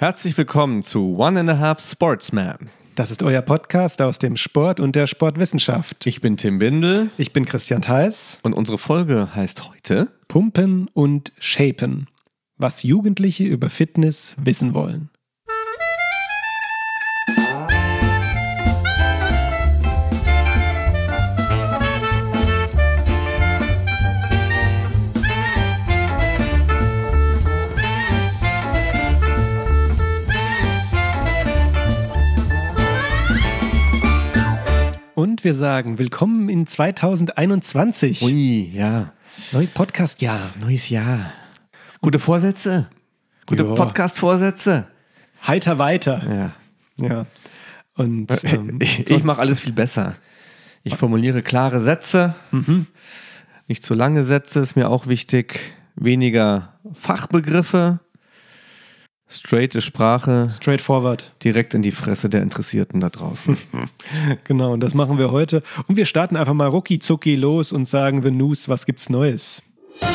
Herzlich willkommen zu One and a Half Sportsman. Das ist euer Podcast aus dem Sport und der Sportwissenschaft. Ich bin Tim Bindel. Ich bin Christian Theis. Und unsere Folge heißt heute Pumpen und Shapen. Was Jugendliche über Fitness wissen wollen. Und wir sagen, willkommen in 2021. Ui, ja. Neues Podcast-Jahr. Neues Jahr. Gute Vorsätze. Gute Podcast-Vorsätze. Heiter weiter. Ja. Und ich mache alles viel besser. Ich formuliere klare Sätze. Nicht zu lange Sätze, ist mir auch wichtig. Weniger Fachbegriffe. Straighte Sprache. Straightforward. Direkt in die Fresse der Interessierten da draußen. Genau, und das machen wir heute. Und wir starten einfach mal rucki zucki los und sagen The News, was gibt's Neues?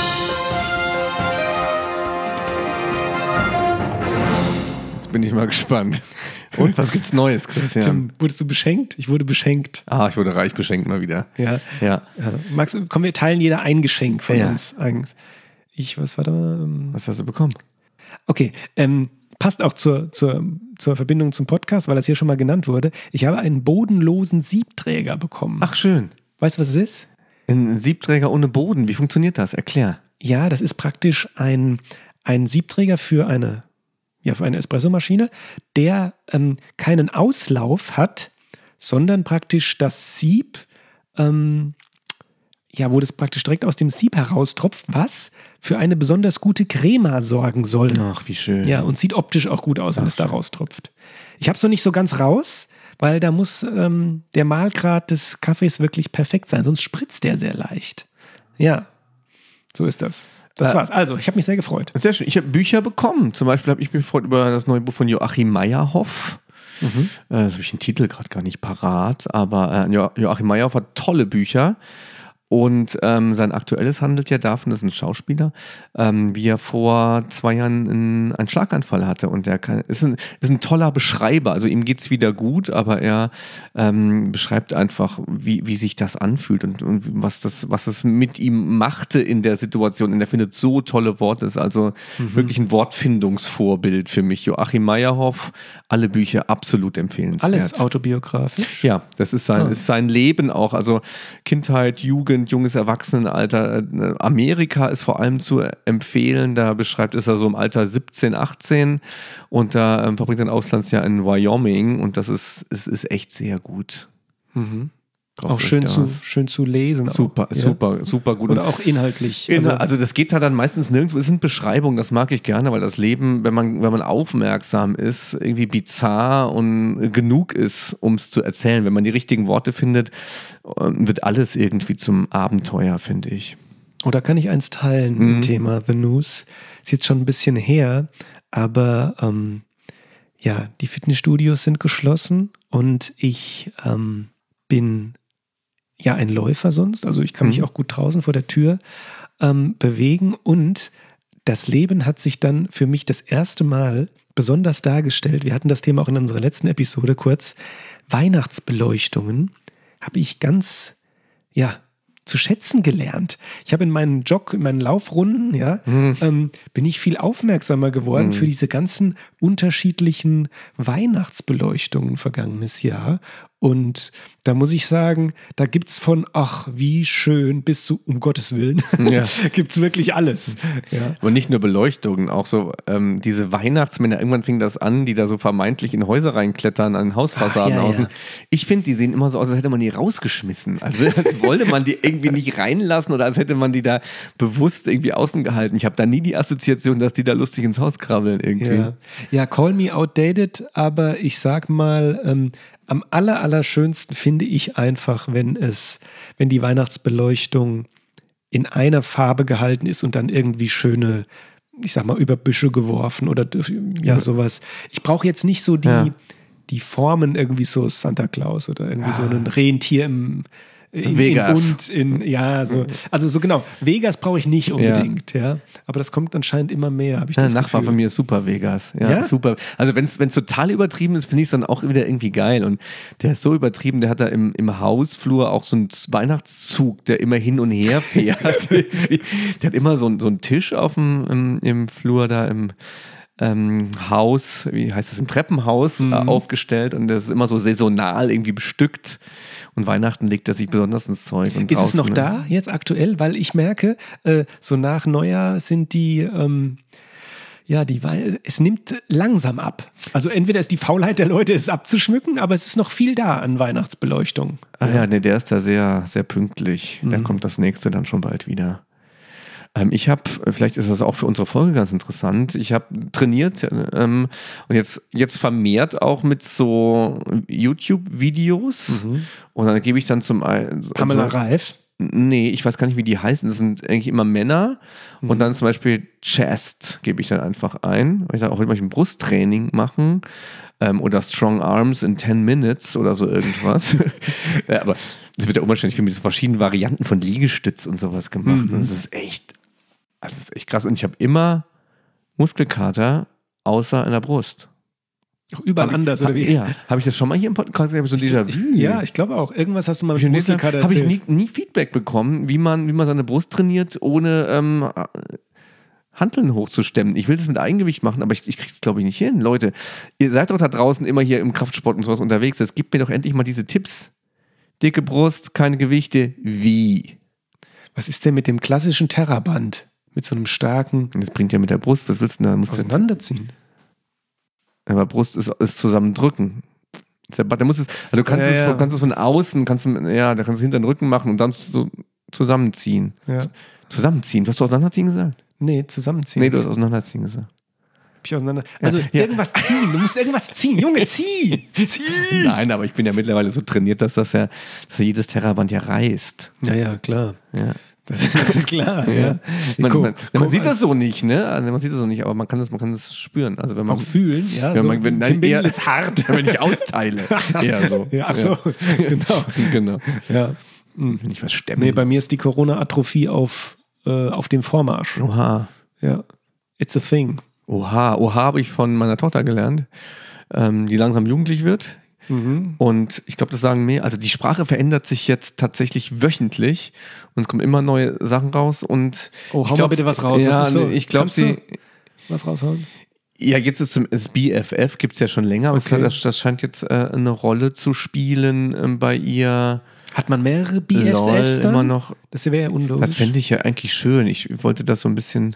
Jetzt bin ich mal gespannt. Und, was gibt's Neues, Christian? Tim, wurdest du beschenkt? Ich wurde beschenkt. Ich wurde reich beschenkt mal wieder. Ja. Max, komm, wir teilen jeder ein Geschenk von uns. Was hast du bekommen? Okay, passt auch zur Verbindung zum Podcast, weil das hier schon mal genannt wurde. Ich habe einen bodenlosen Siebträger bekommen. Ach, schön. Weißt du, was es ist? Ein Siebträger ohne Boden. Wie funktioniert das? Erklär. Ja, das ist praktisch ein Siebträger für eine Espressomaschine, der keinen Auslauf hat, sondern praktisch das Sieb, wo das praktisch direkt aus dem Sieb heraustropft, was für eine besonders gute Crema sorgen soll. Ach, wie schön. Ja, und sieht optisch auch gut aus, wenn es da raustropft. Ich habe es noch nicht so ganz raus, weil da muss der Mahlgrad des Kaffees wirklich perfekt sein, sonst spritzt der sehr leicht. Ja, so ist das. Das war's. Also, ich habe mich sehr gefreut. Sehr schön. Ich habe Bücher bekommen. Zum Beispiel habe ich mich gefreut über das neue Buch von Joachim Meyerhoff. Das habe ich den Titel gerade gar nicht parat, aber Joachim Meyerhoff hat tolle Bücher. Und sein aktuelles handelt ja davon, das ist ein Schauspieler, wie er vor 2 Jahren einen Schlaganfall hatte. Und er ist ein toller Beschreiber. Also ihm geht es wieder gut, aber er beschreibt einfach, wie sich das anfühlt und was das mit ihm machte in der Situation. Und er findet so tolle Worte. Das ist also wirklich ein Wortfindungsvorbild für mich. Joachim Meyerhoff, alle Bücher absolut empfehlenswert. Alles autobiografisch? Ja, das ist sein Leben auch. Also Kindheit, Jugend, junges Erwachsenenalter. Amerika ist vor allem zu empfehlen. Da ist er so im Alter 17, 18 und da verbringt er ein Auslandsjahr in Wyoming und das ist echt sehr gut. Auch schön zu lesen. Super gut. Oder auch inhaltlich. Also das geht halt dann meistens nirgendwo. Es sind Beschreibungen, das mag ich gerne, weil das Leben, wenn man aufmerksam ist, irgendwie bizarr und genug ist, um es zu erzählen. Wenn man die richtigen Worte findet, wird alles irgendwie zum Abenteuer, finde ich. Oder kann ich eins teilen im Thema The News? Ist jetzt schon ein bisschen her, aber die Fitnessstudios sind geschlossen und ich bin ein Läufer sonst, also ich kann mich auch gut draußen vor der Tür bewegen und das Leben hat sich dann für mich das erste Mal besonders dargestellt. Wir hatten das Thema auch in unserer letzten Episode kurz. Weihnachtsbeleuchtungen habe ich ganz, zu schätzen gelernt. Ich habe in meinen Laufrunden, bin ich viel aufmerksamer geworden für diese ganzen unterschiedlichen Weihnachtsbeleuchtungen vergangenes Jahr. Und da muss ich sagen, da gibt es von, ach, wie schön, bis zu, um Gottes Willen, gibt es wirklich alles. Ja. Aber nicht nur Beleuchtungen, auch so diese Weihnachtsmänner, irgendwann fing das an, die da so vermeintlich in Häuser reinklettern, an Hausfassaden außen. Ich finde, die sehen immer so aus, als hätte man die rausgeschmissen. Also als wollte man die irgendwie nicht reinlassen oder als hätte man die da bewusst irgendwie außen gehalten. Ich habe da nie die Assoziation, dass die da lustig ins Haus krabbeln irgendwie. Ja, call me outdated, aber ich sag mal, am allerschönsten finde ich einfach, wenn die Weihnachtsbeleuchtung in einer Farbe gehalten ist und dann irgendwie schöne, ich sag mal, über Büsche geworfen oder sowas. Ich brauche jetzt nicht so die Formen irgendwie so Santa Claus oder irgendwie so ein Rentier im Vegas. Also so genau. Vegas brauche ich nicht unbedingt, ja. Aber das kommt anscheinend immer mehr, habe ich das Gefühl. Der Nachbar von mir ist super Vegas. Ja, super. Also wenn es total übertrieben ist, finde ich es dann auch wieder irgendwie geil. Und der ist so übertrieben, der hat da im Hausflur auch so einen Weihnachtszug, der immer hin und her fährt. Der hat immer so einen Tisch im Flur da im Haus, wie heißt das, im Treppenhaus aufgestellt, und das ist immer so saisonal irgendwie bestückt, und Weihnachten legt er sich besonders ins Zeug. Und ist es noch da jetzt aktuell? Weil ich merke, so nach Neujahr sind es nimmt langsam ab. Also entweder ist die Faulheit der Leute, es abzuschmücken, aber es ist noch viel da an Weihnachtsbeleuchtung. Der ist da sehr, sehr pünktlich. Da kommt das nächste dann schon bald wieder. Ich habe, vielleicht ist das auch für unsere Folge ganz interessant, ich habe trainiert und jetzt vermehrt auch mit so YouTube-Videos, und dann gebe ich dann zum einen... Pamela Reif? Nee, ich weiß gar nicht, wie die heißen, das sind eigentlich immer Männer, und dann zum Beispiel Chest gebe ich dann einfach ein. Ich sage auch, heute möchte ich ein Brusttraining machen oder Strong Arms in 10 Minutes oder so irgendwas. Ja, aber das wird ja unwahrscheinlich mit so verschiedenen Varianten von Liegestütz und sowas gemacht. Das ist echt krass. Und ich habe immer Muskelkater, außer in der Brust. Auch überall anders, oder wie? Ja. Habe ich das schon mal hier im Podcast? So Déjà-vu? Ja, ich glaube auch. Irgendwas hast du mal mit Muskelkater erzählt. Habe ich nie Feedback bekommen, wie man seine Brust trainiert, ohne Hanteln hochzustemmen. Ich will das mit Eigengewicht machen, aber ich kriege es, glaube ich, nicht hin. Leute, ihr seid doch da draußen immer hier im Kraftsport und sowas unterwegs. Jetzt gebt mir doch endlich mal diese Tipps. Dicke Brust, keine Gewichte. Wie? Was ist denn mit dem klassischen Terraband? Mit so einem starken... Das bringt ja mit der Brust. Was willst du denn da? Auseinanderziehen. Aber Brust ist zusammendrücken. Du kannst es von außen, da kannst du hinter den Rücken machen und dann so zusammenziehen. Ja. Zusammenziehen? Hast du auseinanderziehen gesagt? Nee, zusammenziehen. Nee, du hast auseinanderziehen gesagt. Irgendwas ziehen. Du musst irgendwas ziehen. Junge, zieh! Nein, aber ich bin ja mittlerweile so trainiert, dass jedes Terraband ja reißt. Ja, klar. Ja. Das ist klar, ja. Man sieht das so nicht, ne? Also man sieht das so nicht, aber man kann das spüren. Also wenn man auch fühlen, ja. Tim Bindel ist hart. Wenn ich austeile. Eher so. Ja, ach so, genau. Ja. Wenn ich was stemme. Nee, bei mir ist die Corona-Atrophie auf dem Vormarsch. Oha. Ja. It's a thing. Oha habe ich von meiner Tochter gelernt, die langsam jugendlich wird. Und ich glaube, das sagen mehr. Also die Sprache verändert sich jetzt tatsächlich wöchentlich und es kommen immer neue Sachen raus. Und hau mal bitte was raus. Ja, was ist so? Ich glaube, was raushauen? Ja, jetzt ist das BFF, gibt es ja schon länger, aber das scheint jetzt eine Rolle zu spielen bei ihr. Hat man mehrere BFFs dann? Immer noch. Das wäre ja unlogisch. Das fände ich ja eigentlich schön. Ich wollte das so ein bisschen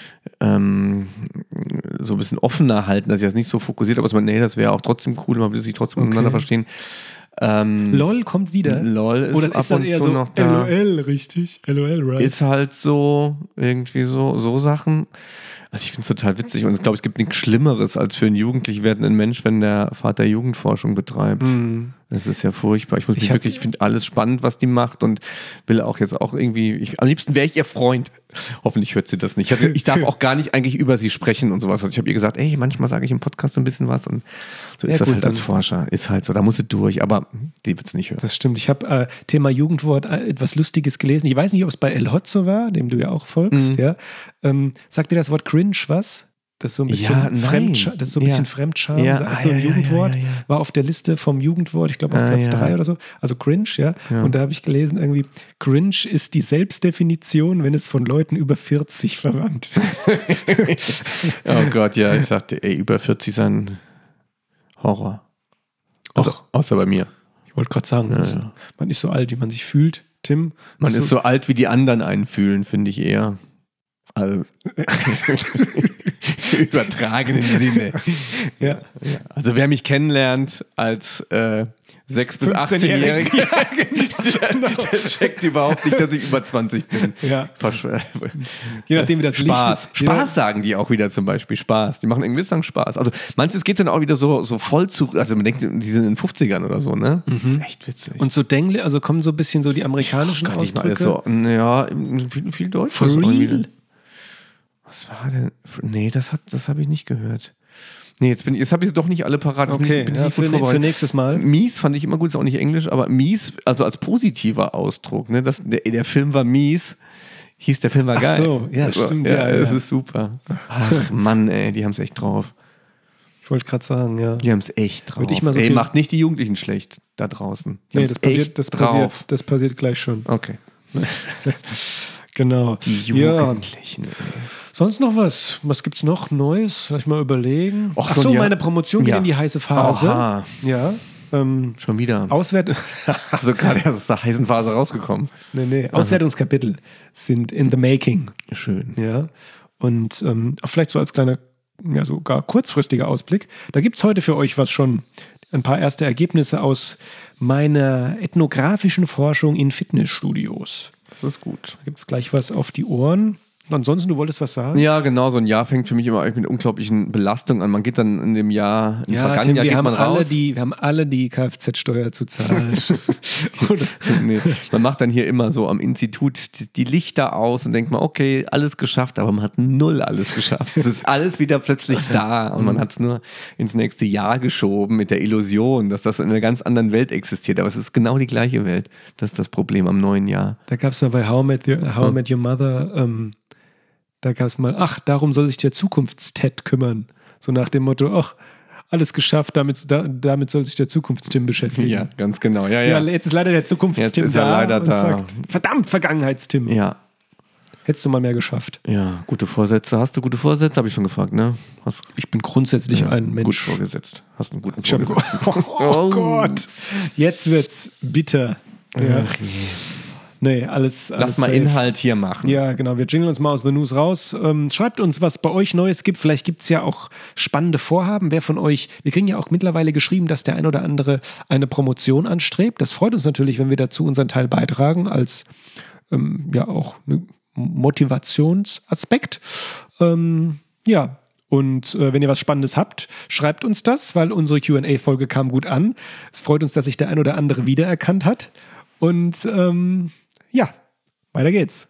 offener halten, dass ich das nicht so fokussiert, aber das wäre auch trotzdem cool, man würde sich trotzdem miteinander verstehen. LOL kommt wieder. LOL ist oder ab ist dann und eher zu so noch da. LOL, richtig. LOL, right. Ist halt so, irgendwie so Sachen. Also ich finde es total witzig und ich glaube, es gibt nichts Schlimmeres als für einen jugendlich werdenden Mensch, wenn der Vater Jugendforschung betreibt. Das ist ja furchtbar. Ich finde alles spannend, was die macht und will auch jetzt auch irgendwie, am liebsten wäre ich ihr Freund. Hoffentlich hört sie das nicht. Also ich darf auch gar nicht eigentlich über sie sprechen und sowas. Also ich habe ihr gesagt, manchmal sage ich im Podcast so ein bisschen was und so ist das halt als Forscher. Ist halt so, da muss sie durch, aber die wird es nicht hören. Das stimmt. Ich habe Thema Jugendwort etwas Lustiges gelesen. Ich weiß nicht, ob es bei El Hotzo war, dem du ja auch folgst. Ja. Sagt dir das Wort cringe was? Das ist so ein bisschen Fremdscham. So ein Jugendwort. War auf der Liste vom Jugendwort, ich glaube auf Platz 3 oder so. Also cringe, ja. Und da habe ich gelesen, irgendwie, cringe ist die Selbstdefinition, wenn es von Leuten über 40 verwandt wird. Oh Gott, ja. Ich sagte, über 40 ist ein Horror. Außer bei mir. Ich wollte gerade sagen, man ist so alt, wie man sich fühlt, Tim. Man ist so alt, wie die anderen einen fühlen, finde ich eher. Also übertragenen Sinne. Ja. Also wer mich kennenlernt als 6- bis 18-Jähriger, der checkt überhaupt nicht, dass ich über 20 bin. Ja. Je nachdem, wie das Spaß. Spaß sagen die auch wieder zum Beispiel. Spaß. Die machen irgendwie Spaß. Also manches geht dann auch wieder so voll zu, also man denkt, die sind in den 50ern oder so, ne? Das ist echt witzig. Und so also kommen so ein bisschen so die amerikanischen Ausdrücke. So, viel Deutsch. For real? Was war denn? Nee, das habe ich nicht gehört. Nee, jetzt habe ich doch nicht alle parat. Okay, bin ich für nächstes Mal. Mies fand ich immer gut, ist auch nicht Englisch, aber mies, also als positiver Ausdruck. Ne? Der Film war mies, hieß der Film war geil. Ach so, ja, stimmt. Ja, das ist super. Ach Mann, ey, die haben es echt drauf. Ich wollte gerade sagen, ja. Die haben es echt drauf. Würde ich mal so viel... macht nicht die Jugendlichen schlecht da draußen. Nee, das passiert gleich schon. Okay. Genau. Die Jugendlichen. Ja. Sonst noch was? Was gibt's noch Neues? Lass ich mal überlegen. Och, Ach so, meine Promotion geht in die heiße Phase. Aha. Ja. Schon wieder. Also gerade erst aus der heißen Phase rausgekommen. Nee. Auswertungskapitel sind in the making. Schön. Ja. Und auch vielleicht so als kleiner, ja sogar kurzfristiger Ausblick. Da gibt es heute für euch schon ein paar erste Ergebnisse aus meiner ethnografischen Forschung in Fitnessstudios. Das ist gut. Da gibt es gleich was auf die Ohren. Und ansonsten, du wolltest was sagen? Ja, genau. So ein Jahr fängt für mich immer mit unglaublichen Belastungen an. Man geht dann in dem Jahr, im vergangenen Jahr geht man raus. Wir haben alle die Kfz-Steuer zu zahlen. Nee, man macht dann hier immer so am Institut die Lichter aus und denkt mal, okay, alles geschafft, aber man hat null alles geschafft. Es ist alles wieder plötzlich da und man hat es nur ins nächste Jahr geschoben mit der Illusion, dass das in einer ganz anderen Welt existiert. Aber es ist genau die gleiche Welt. Das ist das Problem am neuen Jahr. Da gab es mal bei How I Met Your Mother da gab es mal, darum soll sich der Zukunftsted kümmern. So nach dem Motto, alles geschafft, damit soll sich der Zukunftstim beschäftigen. Ja, ganz genau. Ja. Jetzt ist leider der Zukunftstim da und sagt, verdammt, Vergangenheitstim. Ja. Hättest du mal mehr geschafft. Ja, gute Vorsätze. Hast du gute Vorsätze? Habe ich schon gefragt, ne? Ich bin grundsätzlich ein Mensch. Gut vorgesetzt. Hast einen guten Vorgesetzten. Oh Gott. Jetzt wird's bitter. Ja. Nee, alles Lass mal safe. Inhalt hier machen. Ja, genau. Wir jingeln uns mal aus The News raus. Schreibt uns, was bei euch Neues gibt. Vielleicht gibt es ja auch spannende Vorhaben. Wer von euch, wir kriegen ja auch mittlerweile geschrieben, dass der ein oder andere eine Promotion anstrebt. Das freut uns natürlich, wenn wir dazu unseren Teil beitragen, als auch ein Motivationsaspekt. Ja. Und wenn ihr was Spannendes habt, schreibt uns das, weil unsere Q&A-Folge kam gut an. Es freut uns, dass sich der ein oder andere wiedererkannt hat. Und ja, weiter geht's.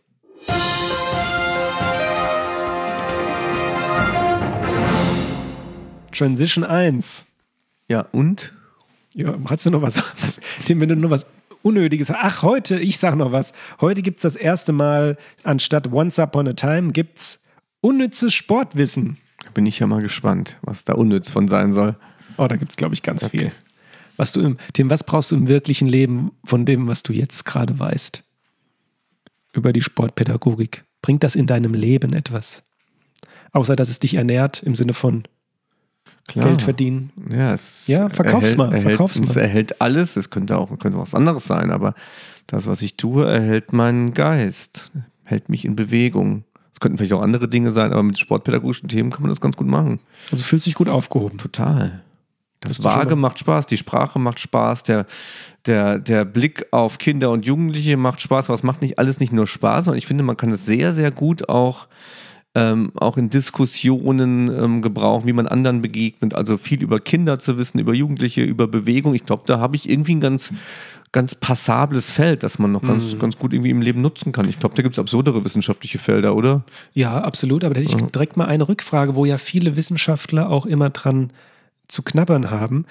Transition 1. Ja, und? Ja, hast du noch was? Tim, wenn du noch was Unnötiges hast. Ach, ich sag noch was. Heute gibt's das erste Mal, anstatt Once Upon a Time, gibt's unnützes Sportwissen. Bin ich ja mal gespannt, was da unnütz von sein soll. Oh, da gibt's, glaube ich, ganz viel. Tim, was brauchst du im wirklichen Leben von dem, was du jetzt gerade weißt? Über die Sportpädagogik. Bringt das in deinem Leben etwas? Außer, dass es dich ernährt im Sinne von Geld verdienen. Ja, verkauf's mal. Es erhält alles. Es könnte was anderes sein, aber das, was ich tue, erhält meinen Geist, hält mich in Bewegung. Es könnten vielleicht auch andere Dinge sein, aber mit sportpädagogischen Themen kann man das ganz gut machen. Also fühlst du dich gut aufgehoben? Total. Das Vage macht Spaß, die Sprache macht Spaß, der Blick auf Kinder und Jugendliche macht Spaß, aber es macht alles nicht nur Spaß, sondern ich finde, man kann es sehr, sehr gut auch in Diskussionen gebrauchen, wie man anderen begegnet, also viel über Kinder zu wissen, über Jugendliche, über Bewegung. Ich glaube, da habe ich irgendwie ein ganz passables Feld, das man noch ganz gut irgendwie im Leben nutzen kann. Ich glaube, da gibt es absurdere wissenschaftliche Felder, oder? Ja, absolut, aber da hätte ich direkt mal eine Rückfrage, wo ja viele Wissenschaftler auch immer dran zu knabbern haben.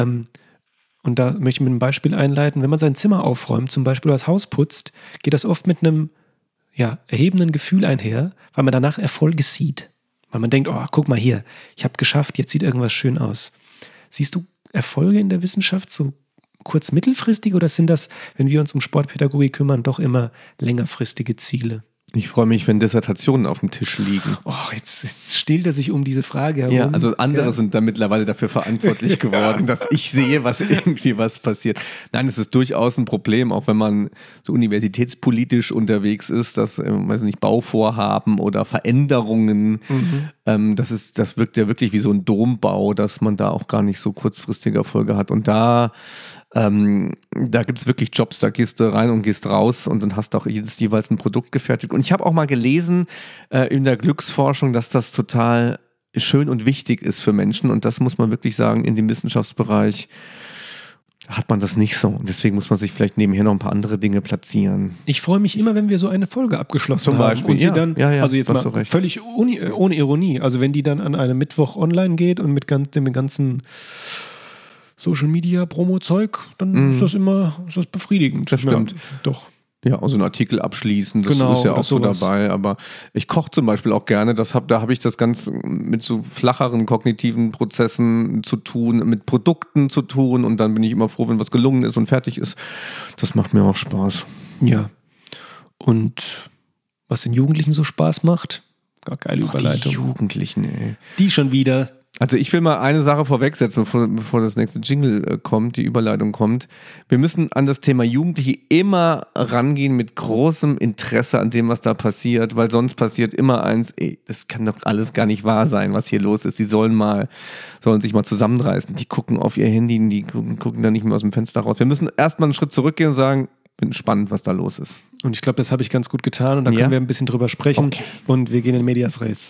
Und da möchte ich mit einem Beispiel einleiten. Wenn man sein Zimmer aufräumt, zum Beispiel das Haus putzt, geht das oft mit einem erhebenden Gefühl einher, weil man danach Erfolge sieht. Weil man denkt, guck mal hier, ich habe geschafft, jetzt sieht irgendwas schön aus. Siehst du Erfolge in der Wissenschaft so kurz-mittelfristig oder sind das, wenn wir uns um Sportpädagogik kümmern, doch immer längerfristige Ziele? Ich freue mich, wenn Dissertationen auf dem Tisch liegen. Jetzt stellt er sich um diese Frage herum. Ja, also andere sind da mittlerweile dafür verantwortlich geworden, dass ich sehe, was passiert. Nein, es ist durchaus ein Problem, auch wenn man so universitätspolitisch unterwegs ist, dass, Bauvorhaben oder Veränderungen, das wirkt ja wirklich wie so ein Dombau, dass man da auch gar nicht so kurzfristige Erfolge hat. Und da gibt es wirklich Jobs, da gehst du rein und gehst raus und dann hast du auch jeweils ein Produkt gefertigt. Und ich habe auch mal gelesen in der Glücksforschung, dass das total schön und wichtig ist für Menschen und das muss man wirklich sagen, in dem Wissenschaftsbereich hat man das nicht so. Und deswegen muss man sich vielleicht nebenher noch ein paar andere Dinge platzieren. Ich freue mich immer, wenn wir so eine Folge abgeschlossen Zum Beispiel, haben. Und sie dann, also jetzt mal völlig ohne Ironie, also wenn die dann an einem Mittwoch online geht und mit dem ganzen Social Media Promo-Zeug, dann ist das befriedigend. Das stimmt. Ja, doch. Ja, also einen Artikel abschließen, das ist ja auch so dabei, aber ich koche zum Beispiel auch gerne, da habe ich das ganz mit so flacheren kognitiven Prozessen zu tun, mit Produkten zu tun und dann bin ich immer froh, wenn was gelungen ist und fertig ist. Das macht mir auch Spaß. Ja. Und was den Jugendlichen so Spaß macht, gar geile Überleitung. Die Jugendlichen, ey. Die schon wieder. Also ich will mal eine Sache vorwegsetzen, bevor das nächste Jingle kommt, die Überleitung kommt. Wir müssen an das Thema Jugendliche immer rangehen mit großem Interesse an dem, was da passiert, weil sonst passiert immer eins, das kann doch alles gar nicht wahr sein, was hier los ist. Die sollen sich mal zusammenreißen. Die gucken auf ihr Handy, die gucken da nicht mehr aus dem Fenster raus. Wir müssen erstmal einen Schritt zurückgehen und sagen, bin spannend, was da los ist. Und ich glaube, das habe ich ganz gut getan und da können wir ein bisschen drüber sprechen. Okay. Und wir gehen in Medias Res.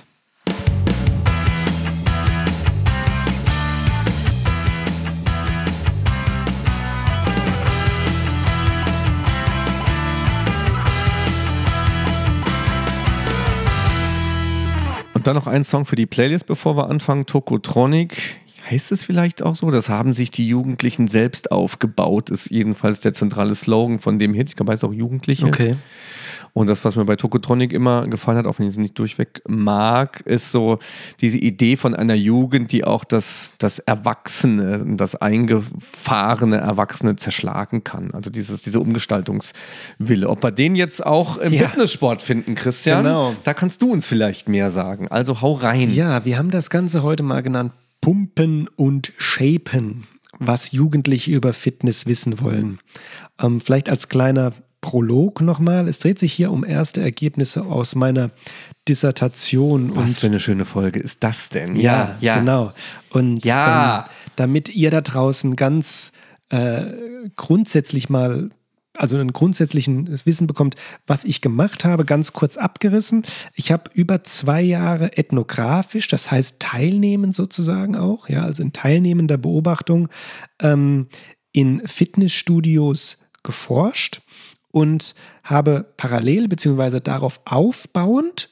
Und dann noch ein Song für die Playlist, bevor wir anfangen. Tokotronic. Heißt es vielleicht auch so? Das haben sich die Jugendlichen selbst aufgebaut, ist jedenfalls der zentrale Slogan von dem Hit. Ich glaube, heißt auch Jugendliche. Okay. Und das, was mir bei Tokotronic immer gefallen hat, auch wenn ich es nicht durchweg mag, ist so diese Idee von einer Jugend, die auch das Erwachsene, das eingefahrene Erwachsene zerschlagen kann. Also diese Umgestaltungswille. Ob wir den jetzt auch im Fitnesssport finden, Christian, da kannst du uns vielleicht mehr sagen. Also hau rein. Ja, wir haben das Ganze heute mal genannt Pumpen und Shapen, was Jugendliche über Fitness wissen wollen. Vielleicht als kleiner Prolog nochmal. Es dreht sich hier um erste Ergebnisse aus meiner Dissertation. Was für eine schöne Folge ist das denn? Ja. Genau. Und damit ihr da draußen ganz grundsätzlich mal ein grundsätzliches Wissen bekommt, was ich gemacht habe, ganz kurz abgerissen. Ich habe über 2 Jahre ethnografisch, das heißt teilnehmend sozusagen auch, also in teilnehmender Beobachtung, in Fitnessstudios geforscht und habe parallel und darauf aufbauend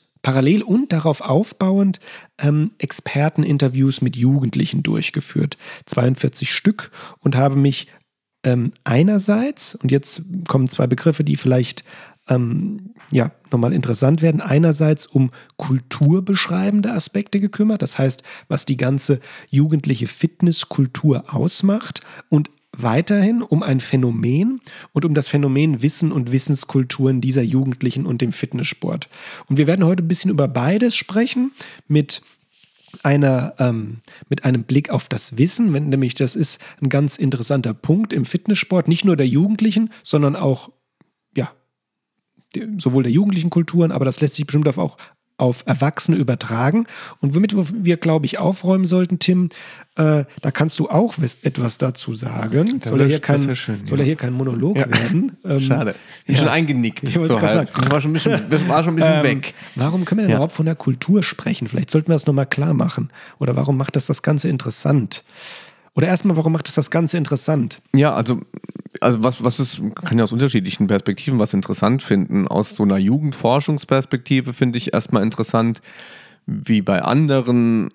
Experteninterviews mit Jugendlichen durchgeführt. 42 Stück und habe mich einerseits, und jetzt kommen 2 Begriffe, die vielleicht nochmal interessant werden, einerseits um kulturbeschreibende Aspekte gekümmert, das heißt, was die ganze jugendliche Fitnesskultur ausmacht und weiterhin um ein Phänomen und um das Phänomen Wissen und Wissenskulturen dieser Jugendlichen und dem Fitnesssport. Und wir werden heute ein bisschen über beides sprechen, mit einem Blick auf das Wissen, nämlich das ist ein ganz interessanter Punkt im Fitnesssport, nicht nur der Jugendlichen, sondern auch sowohl der jugendlichen Kulturen, aber das lässt sich bestimmt auch auf Erwachsene übertragen. Und womit wir, glaube ich, aufräumen sollten, Tim, da kannst du auch etwas dazu sagen. Soll ja hier kein Monolog werden. Schade. Ich bin schon eingenickt. Ich war schon ein bisschen weg. Warum können wir denn überhaupt von der Kultur sprechen? Vielleicht sollten wir das nochmal klar machen. Oder warum macht das Ganze interessant? Oder erstmal, warum macht das Ganze interessant? Ja, also was ist, kann ja aus unterschiedlichen Perspektiven was interessant finden. Aus so einer Jugendforschungsperspektive finde ich erstmal interessant, wie bei anderen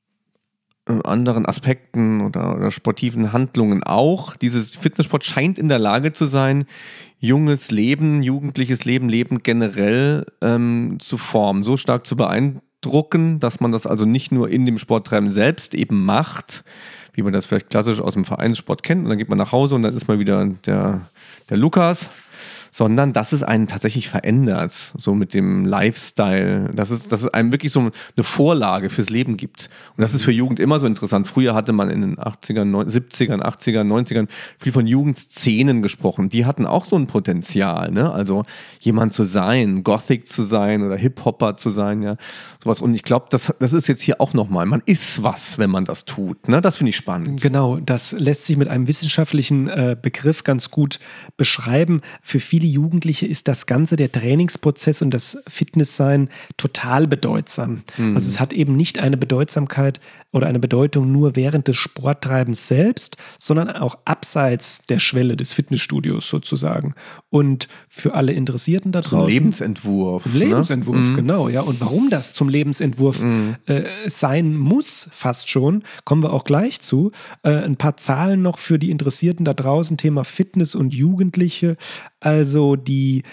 Aspekten oder sportiven Handlungen auch. Dieses Fitnesssport scheint in der Lage zu sein, junges Leben, jugendliches Leben generell zu formen, so stark zu beeindrucken, dass man das also nicht nur in dem Sporttreiben selbst eben macht, wie man das vielleicht klassisch aus dem Vereinssport kennt, und dann geht man nach Hause und dann ist mal wieder der Lukas, sondern dass es einen tatsächlich verändert, so mit dem Lifestyle, dass es einem wirklich so eine Vorlage fürs Leben gibt. Und das ist für Jugend immer so interessant. Früher hatte man in den 80ern, 70ern, 80ern, 90ern viel von Jugendszenen gesprochen. Die hatten auch so ein Potenzial, ne? Also jemand zu sein, Gothic zu sein oder Hip-Hopper zu sein, sowas. Und ich glaube, das ist jetzt hier auch nochmal. Man ist was, wenn man das tut, ne? Das finde ich spannend. Genau, das lässt sich mit einem wissenschaftlichen Begriff ganz gut beschreiben. Für viele Jugendliche ist das Ganze, der Trainingsprozess und das Fitnesssein total bedeutsam. Also es hat eben nicht eine Bedeutsamkeit oder eine Bedeutung nur während des Sporttreibens selbst, sondern auch abseits der Schwelle des Fitnessstudios sozusagen. Und für alle Interessierten da draußen. Lebensentwurf. Lebensentwurf, genau, ja. Und warum das zum Lebensentwurf sein muss, fast schon, kommen wir auch gleich zu. Ein paar Zahlen noch für die Interessierten da draußen, Thema Fitness und Jugendliche. Also die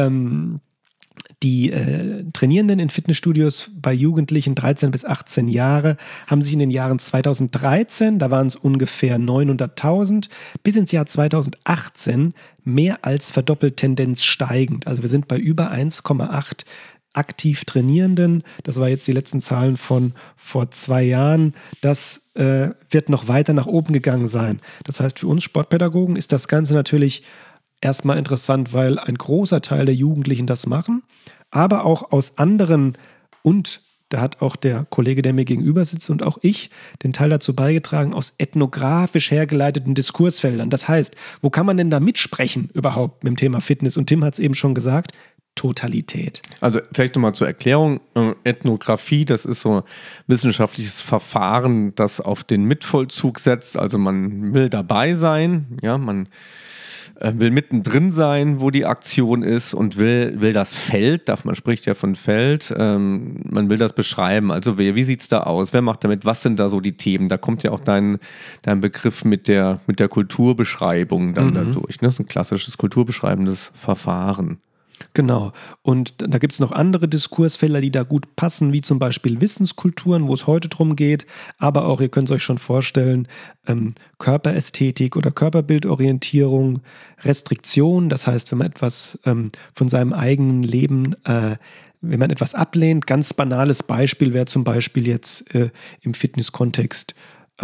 Trainierenden in Fitnessstudios bei Jugendlichen 13 bis 18 Jahre haben sich in den Jahren 2013, da waren es ungefähr 900.000, bis ins Jahr 2018 mehr als verdoppelt, Tendenz steigend. Also wir sind bei über 1,8 aktiv Trainierenden. Das war jetzt die letzten Zahlen von vor 2 Jahren. Das wird noch weiter nach oben gegangen sein. Das heißt, für uns Sportpädagogen ist das Ganze natürlich erstmal interessant, weil ein großer Teil der Jugendlichen das machen, aber auch aus anderen, und da hat auch der Kollege, der mir gegenüber sitzt, und auch ich den Teil dazu beigetragen, aus ethnografisch hergeleiteten Diskursfeldern. Das heißt, wo kann man denn da mitsprechen überhaupt mit dem Thema Fitness? Und Tim hat es eben schon gesagt, Totalität. Also vielleicht nochmal zur Erklärung, Ethnographie, das ist so ein wissenschaftliches Verfahren, das auf den Mitvollzug setzt. Also man will dabei sein, ja, man will mittendrin sein, wo die Aktion ist, und will das Feld, man spricht ja von Feld, man will das beschreiben. Also wie sieht es da aus? Wer macht damit? Was sind da so die Themen? Da kommt ja auch dein Begriff mit der Kulturbeschreibung dann dadurch. Ne? Das ist ein klassisches kulturbeschreibendes Verfahren. Genau. Und da gibt es noch andere Diskursfelder, die da gut passen, wie zum Beispiel Wissenskulturen, wo es heute drum geht, aber auch, ihr könnt es euch schon vorstellen, Körperästhetik oder Körperbildorientierung, Restriktion, das heißt, wenn man etwas von seinem eigenen Leben, wenn man etwas ablehnt, ganz banales Beispiel wäre zum Beispiel jetzt im Fitnesskontext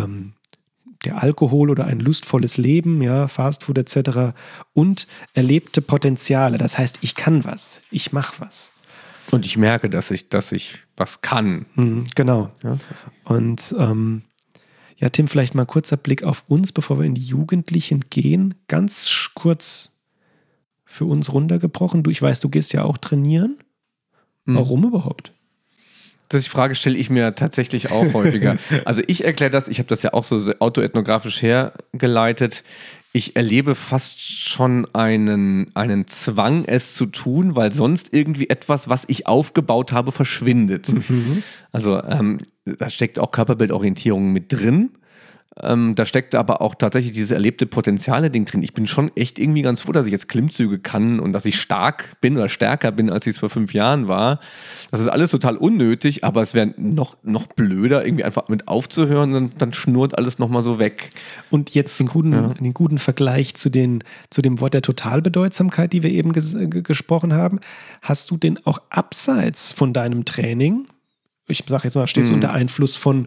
der Alkohol oder ein lustvolles Leben, ja, Fastfood etc. und erlebte Potenziale. Das heißt, ich kann was, ich mache was. Und ich merke, dass ich was kann. Genau. Ja. Und ja, Tim, vielleicht mal ein kurzer Blick auf uns, bevor wir in die Jugendlichen gehen. Ganz kurz für uns runtergebrochen. Ich weiß, du gehst ja auch trainieren. Warum überhaupt? Die Frage stelle ich mir tatsächlich auch häufiger. Also ich erkläre das, ich habe das ja auch so autoethnografisch hergeleitet. Ich erlebe fast schon einen Zwang, es zu tun, weil sonst irgendwie etwas, was ich aufgebaut habe, verschwindet. Also da steckt auch Körperbildorientierung mit drin. Da steckt aber auch tatsächlich dieses erlebte Potenziale-Ding drin. Ich bin schon echt irgendwie ganz froh, dass ich jetzt Klimmzüge kann und dass ich stark bin oder stärker bin, als ich es vor 5 Jahren war. Das ist alles total unnötig, aber es wäre noch blöder, irgendwie einfach mit aufzuhören, und dann schnurrt alles nochmal so weg. Und jetzt den guten Vergleich zu dem Wort der Totalbedeutsamkeit, die wir eben gesprochen haben. Hast du denn auch abseits von deinem Training, ich sage jetzt mal, stehst du unter Einfluss von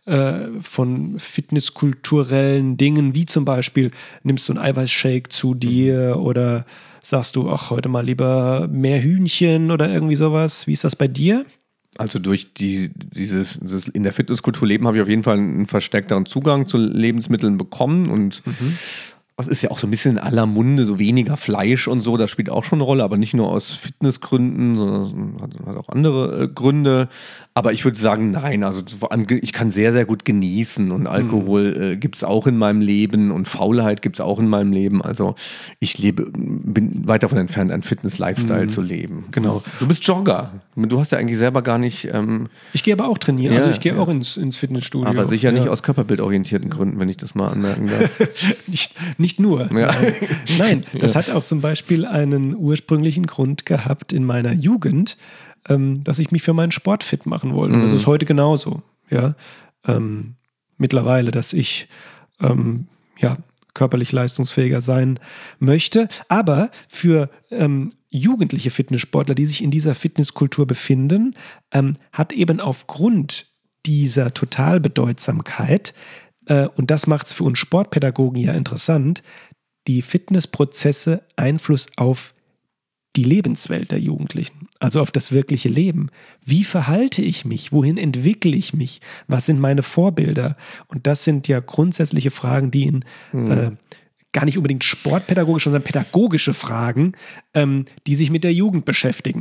fitnesskulturellen Dingen, wie zum Beispiel, nimmst du einen Eiweißshake zu dir oder sagst du, ach, heute mal lieber mehr Hühnchen oder irgendwie sowas? Wie ist das bei dir? Also durch dieses in der Fitnesskultur leben habe ich auf jeden Fall einen verstärkteren Zugang zu Lebensmitteln bekommen, und das ist ja auch so ein bisschen in aller Munde, so weniger Fleisch und so, das spielt auch schon eine Rolle, aber nicht nur aus Fitnessgründen, sondern hat auch andere Gründe. Aber ich würde sagen, nein, also ich kann sehr, sehr gut genießen, und Alkohol gibt es auch in meinem Leben und Faulheit gibt es auch in meinem Leben. Also ich bin weit davon entfernt, einen Fitness-Lifestyle zu leben. Genau. Du bist Jogger. Du hast ja eigentlich selber gar nicht... ich gehe aber auch trainieren, also ich gehe auch ins Fitnessstudio. Aber sicher nicht aus körperbildorientierten Gründen, wenn ich das mal anmerken darf. Nicht nur. Ja. Nein, das hat auch zum Beispiel einen ursprünglichen Grund gehabt in meiner Jugend, dass ich mich für meinen Sport fit machen wollte. Und das ist heute genauso. Ja? Mittlerweile, dass ich körperlich leistungsfähiger sein möchte. Aber für jugendliche Fitnesssportler, die sich in dieser Fitnesskultur befinden, hat eben aufgrund dieser Totalbedeutsamkeit, und das macht es für uns Sportpädagogen ja interessant, die Fitnessprozesse Einfluss auf die Lebenswelt der Jugendlichen, also auf das wirkliche Leben. Wie verhalte ich mich? Wohin entwickle ich mich? Was sind meine Vorbilder? Und das sind ja grundsätzliche Fragen, die in gar nicht unbedingt sportpädagogische, sondern pädagogische Fragen, die sich mit der Jugend beschäftigen.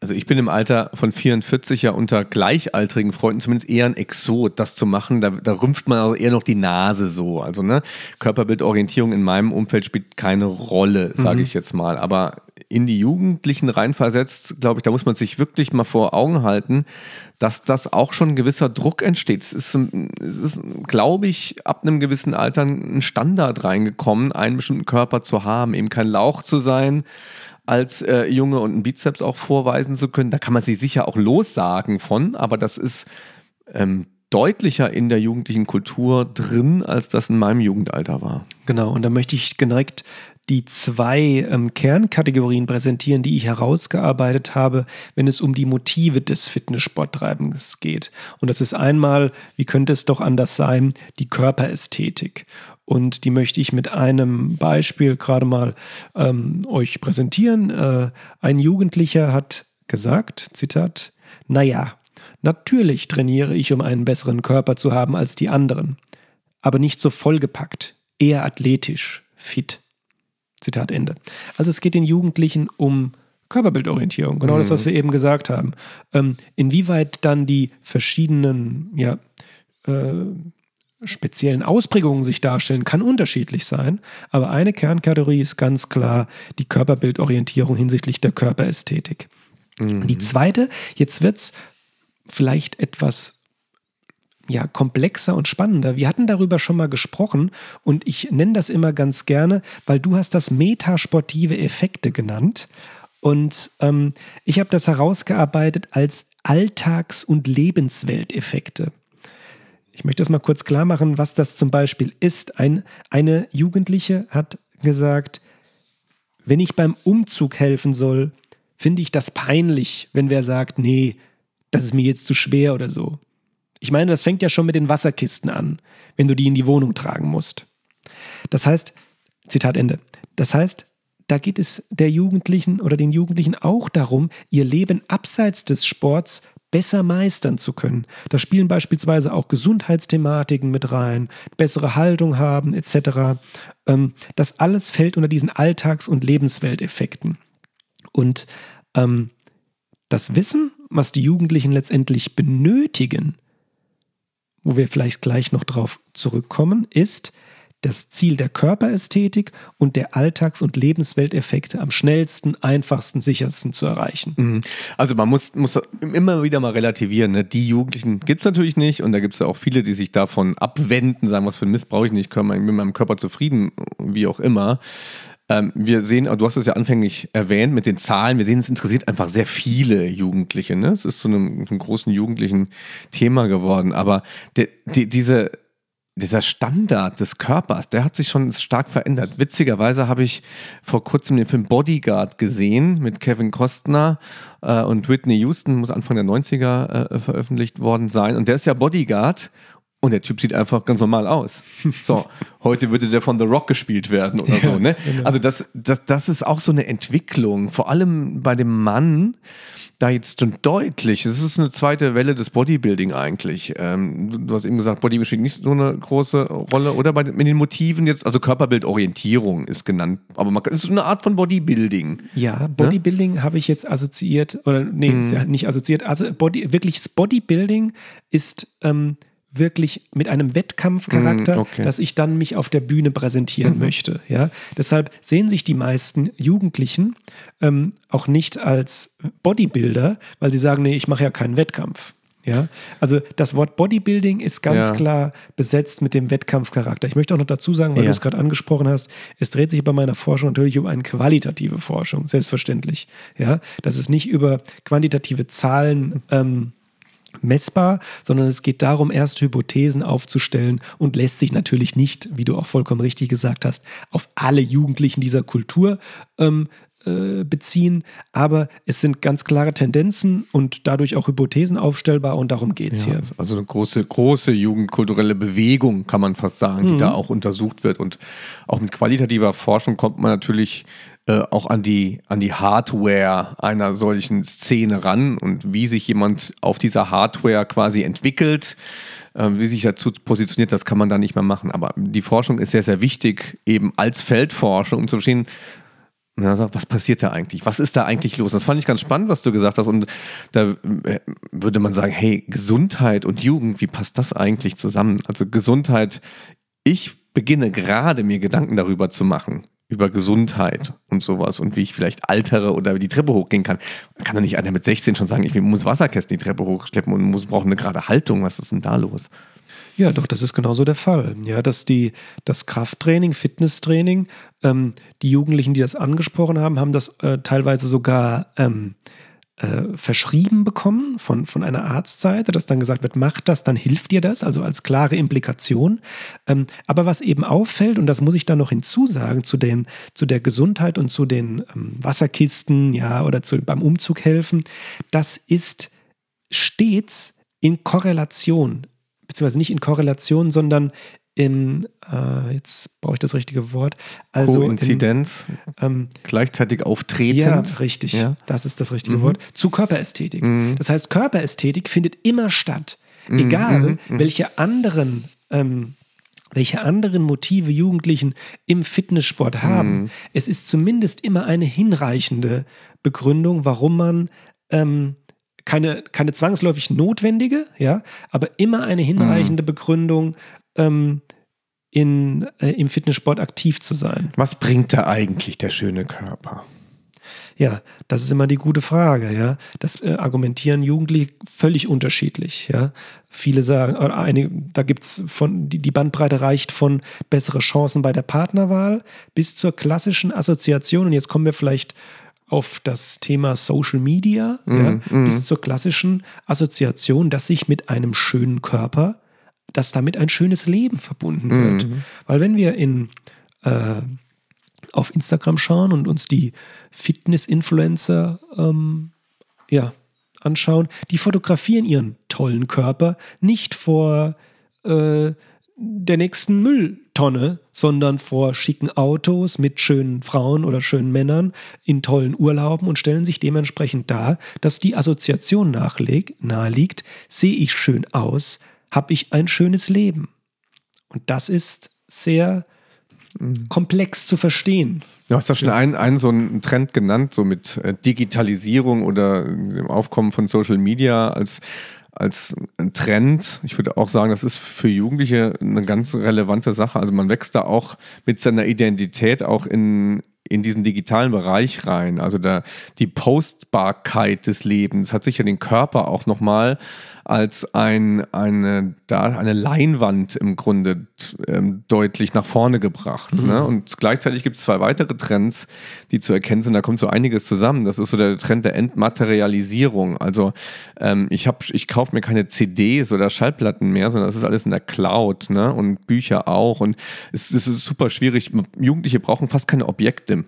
Also ich bin im Alter von 44 ja unter gleichaltrigen Freunden zumindest eher ein Exot, das zu machen. Da rümpft man also eher noch die Nase so. Also ne, Körperbildorientierung in meinem Umfeld spielt keine Rolle, sage ich jetzt mal. Aber in die Jugendlichen reinversetzt, glaube ich, da muss man sich wirklich mal vor Augen halten, dass das auch schon ein gewisser Druck entsteht. Es ist, glaube ich, ab einem gewissen Alter ein Standard reingekommen, einen bestimmten Körper zu haben, eben kein Lauch zu sein, als Junge und einen Bizeps auch vorweisen zu können. Da kann man sich sicher auch lossagen von, aber das ist deutlicher in der jugendlichen Kultur drin, als das in meinem Jugendalter war. Genau, und da möchte ich direkt die 2 Kernkategorien präsentieren, die ich herausgearbeitet habe, wenn es um die Motive des Fitness-Sporttreibens geht. Und das ist einmal, wie könnte es doch anders sein, die Körperästhetik. Und die möchte ich mit einem Beispiel gerade mal euch präsentieren. Ein Jugendlicher hat gesagt, Zitat, naja, natürlich trainiere ich, um einen besseren Körper zu haben als die anderen, aber nicht so vollgepackt, eher athletisch, fit. Zitat Ende. Also es geht den Jugendlichen um Körperbildorientierung, genau das, was wir eben gesagt haben. Inwieweit dann die verschiedenen speziellen Ausprägungen sich darstellen, kann unterschiedlich sein, aber eine Kernkategorie ist ganz klar die Körperbildorientierung hinsichtlich der Körperästhetik. Die zweite, jetzt wird es vielleicht etwas komplexer und spannender. Wir hatten darüber schon mal gesprochen und ich nenne das immer ganz gerne, weil du hast das metasportive Effekte genannt und ich habe das herausgearbeitet als Alltags- und Lebenswelteffekte. Ich möchte das mal kurz klar machen, was das zum Beispiel ist. Eine Jugendliche hat gesagt, wenn ich beim Umzug helfen soll, finde ich das peinlich, wenn wer sagt, nee, das ist mir jetzt zu schwer oder so. Ich meine, das fängt ja schon mit den Wasserkisten an, wenn du die in die Wohnung tragen musst. Das heißt, Zitat Ende, das heißt, da geht es der Jugendlichen oder den Jugendlichen auch darum, ihr Leben abseits des Sports besser meistern zu können. Da spielen beispielsweise auch Gesundheitsthematiken mit rein, bessere Haltung haben etc. Das alles fällt unter diesen Alltags- und Lebenswelteffekten. Und das Wissen, was die Jugendlichen letztendlich benötigen, wo wir vielleicht gleich noch drauf zurückkommen, ist das Ziel der Körperästhetik und der Alltags- und Lebenswelteffekte am schnellsten, einfachsten, sichersten zu erreichen. Also man muss immer wieder mal relativieren. Ne? Die Jugendlichen gibt es natürlich nicht und da gibt es ja auch viele, die sich davon abwenden, sagen, was für ein Mist brauche ich nicht, ich bin mit meinem Körper zufrieden, wie auch immer. Wir sehen, du hast es ja anfänglich erwähnt mit den Zahlen, wir sehen, es interessiert einfach sehr viele Jugendliche. Ne? Es ist zu einem großen jugendlichen Thema geworden, aber dieser Standard des Körpers, der hat sich schon stark verändert. Witzigerweise habe ich vor kurzem den Film Bodyguard gesehen mit Kevin Costner und Whitney Houston, muss Anfang der 90er veröffentlicht worden sein. Und der ist ja Bodyguard und der Typ sieht einfach ganz normal aus. So, heute würde der von The Rock gespielt werden oder so. Ne? Genau. Also das ist auch so eine Entwicklung, vor allem bei dem Mann, da jetzt schon deutlich, es ist eine zweite Welle des Bodybuilding eigentlich. Du hast eben gesagt, Bodybuilding spielt nicht so eine große Rolle. Oder mit den Motiven jetzt, also Körperbildorientierung ist genannt. Aber es ist eine Art von Bodybuilding. Ja, Bodybuilding habe ich jetzt assoziiert, oder nee, ist ja nicht assoziiert. Also wirkliches Bodybuilding ist wirklich mit einem Wettkampfcharakter, dass ich dann mich auf der Bühne präsentieren möchte. Ja? Deshalb sehen sich die meisten Jugendlichen auch nicht als Bodybuilder, weil sie sagen, nee, ich mache ja keinen Wettkampf. Ja? Also das Wort Bodybuilding ist ganz klar besetzt mit dem Wettkampfcharakter. Ich möchte auch noch dazu sagen, weil du es gerade angesprochen hast, es dreht sich bei meiner Forschung natürlich um eine qualitative Forschung, selbstverständlich. Ja? Das ist nicht über quantitative Zahlen messbar, sondern es geht darum, erst Hypothesen aufzustellen und lässt sich natürlich nicht, wie du auch vollkommen richtig gesagt hast, auf alle Jugendlichen dieser Kultur beziehen, aber es sind ganz klare Tendenzen und dadurch auch Hypothesen aufstellbar und darum geht es hier. Also eine große jugendkulturelle Bewegung, kann man fast sagen, die da auch untersucht wird und auch mit qualitativer Forschung kommt man natürlich auch an die Hardware einer solchen Szene ran und wie sich jemand auf dieser Hardware quasi entwickelt, wie sich dazu positioniert, das kann man da nicht mehr machen. Aber die Forschung ist sehr, sehr wichtig, eben als Feldforschung, um zu verstehen, Und er sagt, was passiert da eigentlich? Was ist da eigentlich los? Das fand ich ganz spannend, was du gesagt hast. Und da würde man sagen, hey, Gesundheit und Jugend, wie passt das eigentlich zusammen? Also Gesundheit, ich beginne gerade mir Gedanken darüber zu machen, über Gesundheit und sowas und wie ich vielleicht altere oder die Treppe hochgehen kann. Kann doch nicht einer mit 16 schon sagen, ich muss Wasserkästen die Treppe hochschleppen und brauche eine gerade Haltung. Was ist denn da los? Ja, doch, das ist genauso der Fall. Ja, dass das Krafttraining, Fitnesstraining, die Jugendlichen, die das angesprochen haben, haben das teilweise sogar verschrieben bekommen von einer Arztseite, dass dann gesagt wird, mach das, dann hilft dir das, also als klare Implikation. Aber was eben auffällt, und das muss ich dann noch hinzusagen, zu der Gesundheit und zu den Wasserkisten, ja, oder beim Umzug helfen, das ist stets in Korrelation, beziehungsweise nicht in Korrelation, sondern jetzt brauche ich das richtige Wort. Also Koinzidenz, gleichzeitig auftretend. Ja, richtig. Ja. Das ist das richtige Wort. Zu Körperästhetik. Das heißt, Körperästhetik findet immer statt. Egal, welche anderen Motive Jugendlichen im Fitnesssport haben. Es ist zumindest immer eine hinreichende Begründung, warum man keine zwangsläufig notwendige, ja, aber immer eine hinreichende Begründung, im Fitnesssport aktiv zu sein. Was bringt da eigentlich der schöne Körper? Ja, das ist immer die gute Frage, ja. Das argumentieren Jugendliche völlig unterschiedlich, ja. Viele sagen, da gibt es die Bandbreite reicht von bessere Chancen bei der Partnerwahl bis zur klassischen Assoziation, und jetzt kommen wir vielleicht auf das Thema Social Media, bis zur klassischen Assoziation, dass sich mit einem schönen Körper, dass damit ein schönes Leben verbunden wird. Weil wenn wir auf Instagram schauen und uns die Fitness-Influencer anschauen, die fotografieren ihren tollen Körper nicht vor der nächsten Mülltonne, sondern vor schicken Autos mit schönen Frauen oder schönen Männern in tollen Urlauben und stellen sich dementsprechend dar, dass die Assoziation naheliegt, sehe ich schön aus, habe ich ein schönes Leben. Und das ist sehr komplex zu verstehen. Du hast ja schon einen so einen Trend genannt, so mit Digitalisierung oder dem Aufkommen von Social Media als ein Trend. Ich würde auch sagen, das ist für Jugendliche eine ganz relevante Sache. Also man wächst da auch mit seiner Identität auch in diesen digitalen Bereich rein. Also die Postbarkeit des Lebens hat sicher den Körper auch nochmal als eine Leinwand im Grunde deutlich nach vorne gebracht. Ne? Und gleichzeitig gibt es 2 weitere Trends, die zu erkennen sind. Da kommt so einiges zusammen. Das ist so der Trend der Entmaterialisierung. Also ich kaufe mir keine CDs oder Schallplatten mehr, sondern das ist alles in der Cloud, ne? Und Bücher auch. Und es ist super schwierig. Jugendliche brauchen fast keine Objekte.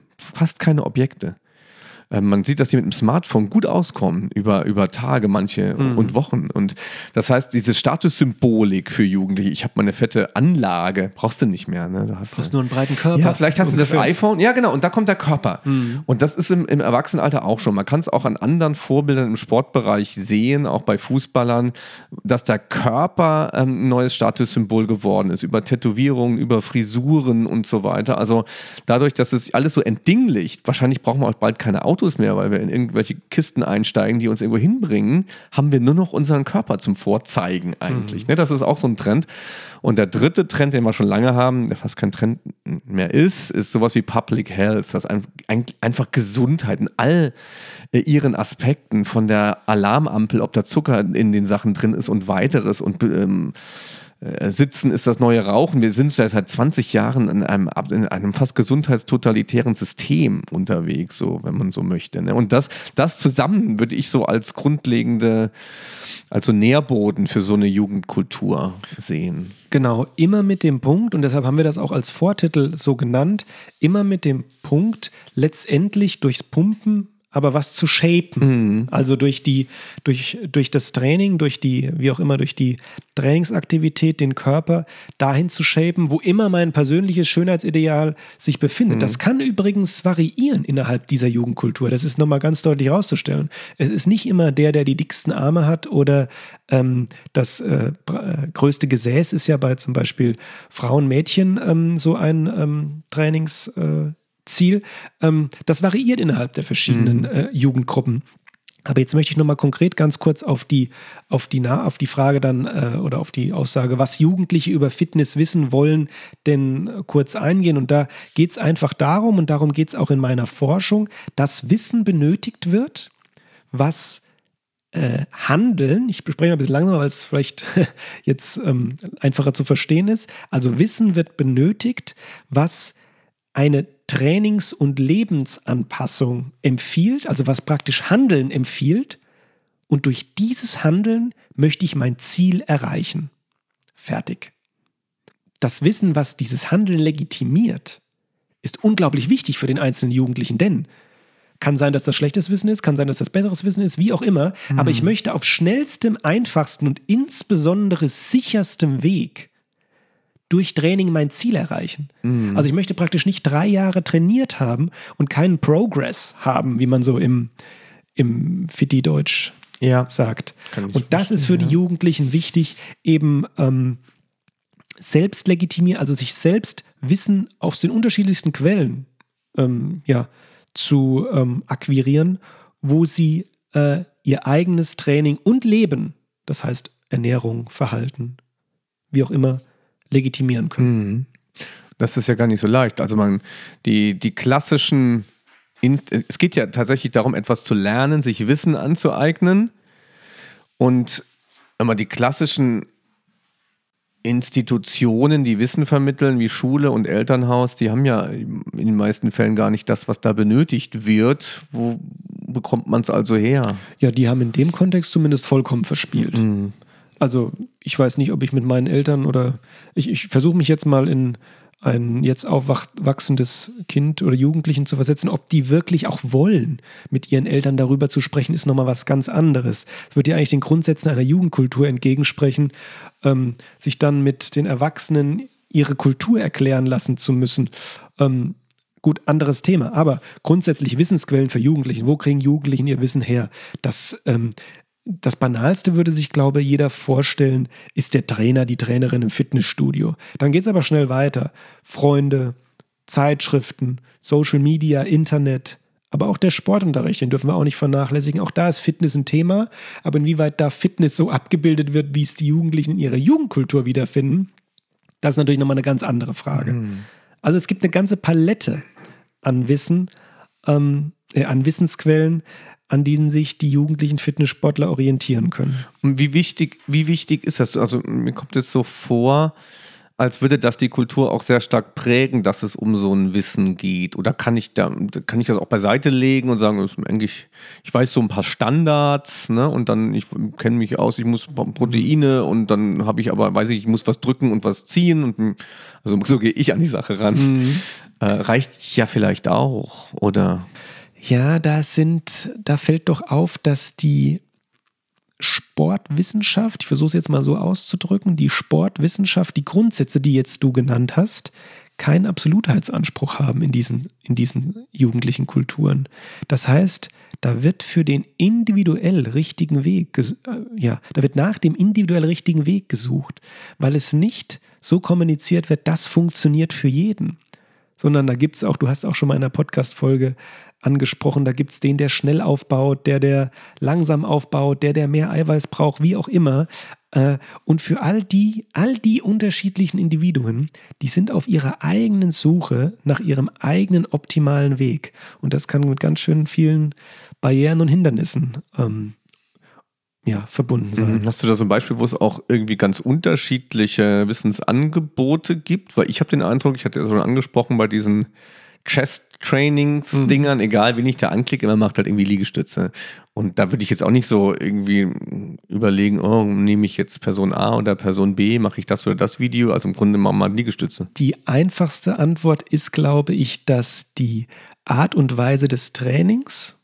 Man sieht, dass die mit dem Smartphone gut auskommen, über Tage, manche und Wochen. Und das heißt, diese Statussymbolik für Jugendliche, ich habe meine fette Anlage, brauchst du nicht mehr. Ne? Du hast nur einen breiten Körper. Ja, vielleicht hast du das iPhone. Ja, genau, und da kommt der Körper. Und das ist im Erwachsenenalter auch schon. Man kann es auch an anderen Vorbildern im Sportbereich sehen, auch bei Fußballern, dass der Körper ein neues Statussymbol geworden ist, über Tätowierungen, über Frisuren und so weiter. Also dadurch, dass es alles so entdinglicht, wahrscheinlich brauchen wir auch bald keine Autos mehr, weil wir in irgendwelche Kisten einsteigen, die uns irgendwo hinbringen, haben wir nur noch unseren Körper zum Vorzeigen eigentlich. Ne? Das ist auch so ein Trend. Und der dritte Trend, den wir schon lange haben, der fast kein Trend mehr ist sowas wie Public Health. Das ist einfach Gesundheit in all ihren Aspekten, von der Alarmampel, ob da Zucker in den Sachen drin ist und weiteres, und Sitzen ist das neue Rauchen. Wir sind seit 20 Jahren in einem fast gesundheitstotalitären System unterwegs, so, wenn man so möchte. Ne? Und das zusammen würde ich so als grundlegende, also Nährboden für so eine Jugendkultur sehen. Genau, immer mit dem Punkt, und deshalb haben wir das auch als Vortitel so genannt, immer mit dem Punkt, letztendlich durchs Pumpen aber was zu shapen. Also durch das Training, durch die Trainingsaktivität, den Körper dahin zu shapen, wo immer mein persönliches Schönheitsideal sich befindet. Das kann übrigens variieren innerhalb dieser Jugendkultur. Das ist nochmal ganz deutlich herauszustellen. Es ist nicht immer der die dicksten Arme hat oder das größte Gesäß ist ja bei zum Beispiel Frauen, Mädchen so ein Trainingsthema. Ziel. Das variiert innerhalb der verschiedenen Jugendgruppen. Aber jetzt möchte ich nochmal konkret ganz kurz auf die Frage dann oder auf die Aussage, was Jugendliche über Fitness wissen wollen, denn kurz eingehen. Und da geht es einfach darum, und darum geht es auch in meiner Forschung, dass Wissen benötigt wird, was Handeln, ich bespreche mal ein bisschen langsamer, weil es vielleicht jetzt einfacher zu verstehen ist. Also Wissen wird benötigt, was eine Trainings- und Lebensanpassung empfiehlt, also was praktisch Handeln empfiehlt. Und durch dieses Handeln möchte ich mein Ziel erreichen. Fertig. Das Wissen, was dieses Handeln legitimiert, ist unglaublich wichtig für den einzelnen Jugendlichen, denn kann sein, dass das schlechtes Wissen ist, kann sein, dass das besseres Wissen ist, wie auch immer. Aber ich möchte auf schnellstem, einfachstem und insbesondere sicherstem Weg durch Training mein Ziel erreichen. Also ich möchte praktisch nicht 3 Jahre trainiert haben und keinen Progress haben, wie man so im Fitti-Deutsch sagt. Und das ist für die Jugendlichen wichtig, eben selbst legitimieren, also sich selbst Wissen aus den unterschiedlichsten Quellen zu akquirieren, wo sie ihr eigenes Training und Leben, das heißt Ernährung, Verhalten, wie auch immer, legitimieren können. Das ist ja gar nicht so leicht. Also die klassischen, es geht ja tatsächlich darum, etwas zu lernen, sich Wissen anzueignen, und immer die klassischen Institutionen, die Wissen vermitteln, wie Schule und Elternhaus, die haben ja in den meisten Fällen gar nicht das, was da benötigt wird. Wo bekommt man es also her? Ja, die haben in dem Kontext zumindest vollkommen verspielt. Also ich weiß nicht, ob ich mit meinen Eltern oder ich versuche mich jetzt mal in ein jetzt aufwachsendes Kind oder Jugendlichen zu versetzen, ob die wirklich auch wollen, mit ihren Eltern darüber zu sprechen, ist nochmal was ganz anderes. Es wird ja eigentlich den Grundsätzen einer Jugendkultur entgegensprechen, sich dann mit den Erwachsenen ihre Kultur erklären lassen zu müssen. Gut, anderes Thema, aber grundsätzlich Wissensquellen für Jugendlichen. Wo kriegen Jugendlichen ihr Wissen her? Das Banalste würde sich, glaube ich, jeder vorstellen, ist der Trainer, die Trainerin im Fitnessstudio. Dann geht es aber schnell weiter. Freunde, Zeitschriften, Social Media, Internet, aber auch der Sportunterricht, den dürfen wir auch nicht vernachlässigen. Auch da ist Fitness ein Thema, aber inwieweit da Fitness so abgebildet wird, wie es die Jugendlichen in ihrer Jugendkultur wiederfinden, das ist natürlich nochmal eine ganz andere Frage. Also es gibt eine ganze Palette an Wissen, an Wissensquellen, an denen sich die jugendlichen Fitnesssportler orientieren können. Und wie wichtig ist das? Also mir kommt es so vor, als würde das die Kultur auch sehr stark prägen, dass es um so ein Wissen geht. Oder kann ich das auch beiseite legen und sagen, ich weiß so ein paar Standards, ne? Und dann, ich kenne mich aus, ich muss Proteine und dann habe ich aber, weiß ich muss was drücken und was ziehen. Und also so gehe ich an die Sache ran. Reicht ja vielleicht auch, oder? Ja, da fällt doch auf, dass die Sportwissenschaft, ich versuche es jetzt mal so auszudrücken, die Sportwissenschaft, die Grundsätze, die jetzt du genannt hast, keinen Absolutheitsanspruch haben in diesen jugendlichen Kulturen. Das heißt, da wird für den individuell richtigen Weg, da wird nach dem individuell richtigen Weg gesucht, weil es nicht so kommuniziert wird, das funktioniert für jeden, sondern da gibt es auch, du hast auch schon mal in einer Podcast-Folge angesprochen, da gibt es den, der schnell aufbaut, der langsam aufbaut, der mehr Eiweiß braucht, wie auch immer. Und für all die unterschiedlichen Individuen, die sind auf ihrer eigenen Suche nach ihrem eigenen optimalen Weg. Und das kann mit ganz schön vielen Barrieren und Hindernissen verbunden sein. Hast du da so ein Beispiel, wo es auch irgendwie ganz unterschiedliche Wissensangebote gibt? Weil ich habe den Eindruck, ich hatte ja schon angesprochen, bei diesen Chest-Trainings-Dingern, egal wen ich da anklicke, immer macht halt irgendwie Liegestütze. Und da würde ich jetzt auch nicht so irgendwie überlegen, nehme ich jetzt Person A oder Person B, mache ich das oder das Video? Also im Grunde machen wir mal Liegestütze. Die einfachste Antwort ist, glaube ich, dass die Art und Weise des Trainings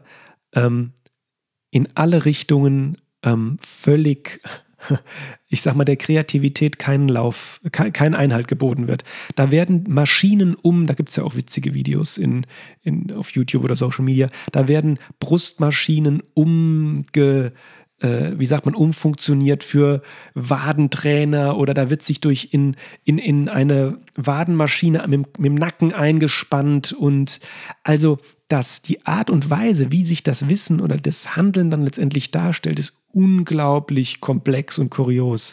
in alle Richtungen völlig, ich sag mal, der Kreativität kein Einhalt geboten wird. Da werden Maschinen da gibt es ja auch witzige Videos auf YouTube oder Social Media, da werden Brustmaschinen umfunktioniert für Wadentrainer oder da wird sich in eine Wadenmaschine mit dem Nacken eingespannt und also die Art und Weise, wie sich das Wissen oder das Handeln dann letztendlich darstellt, ist unglaublich komplex und kurios.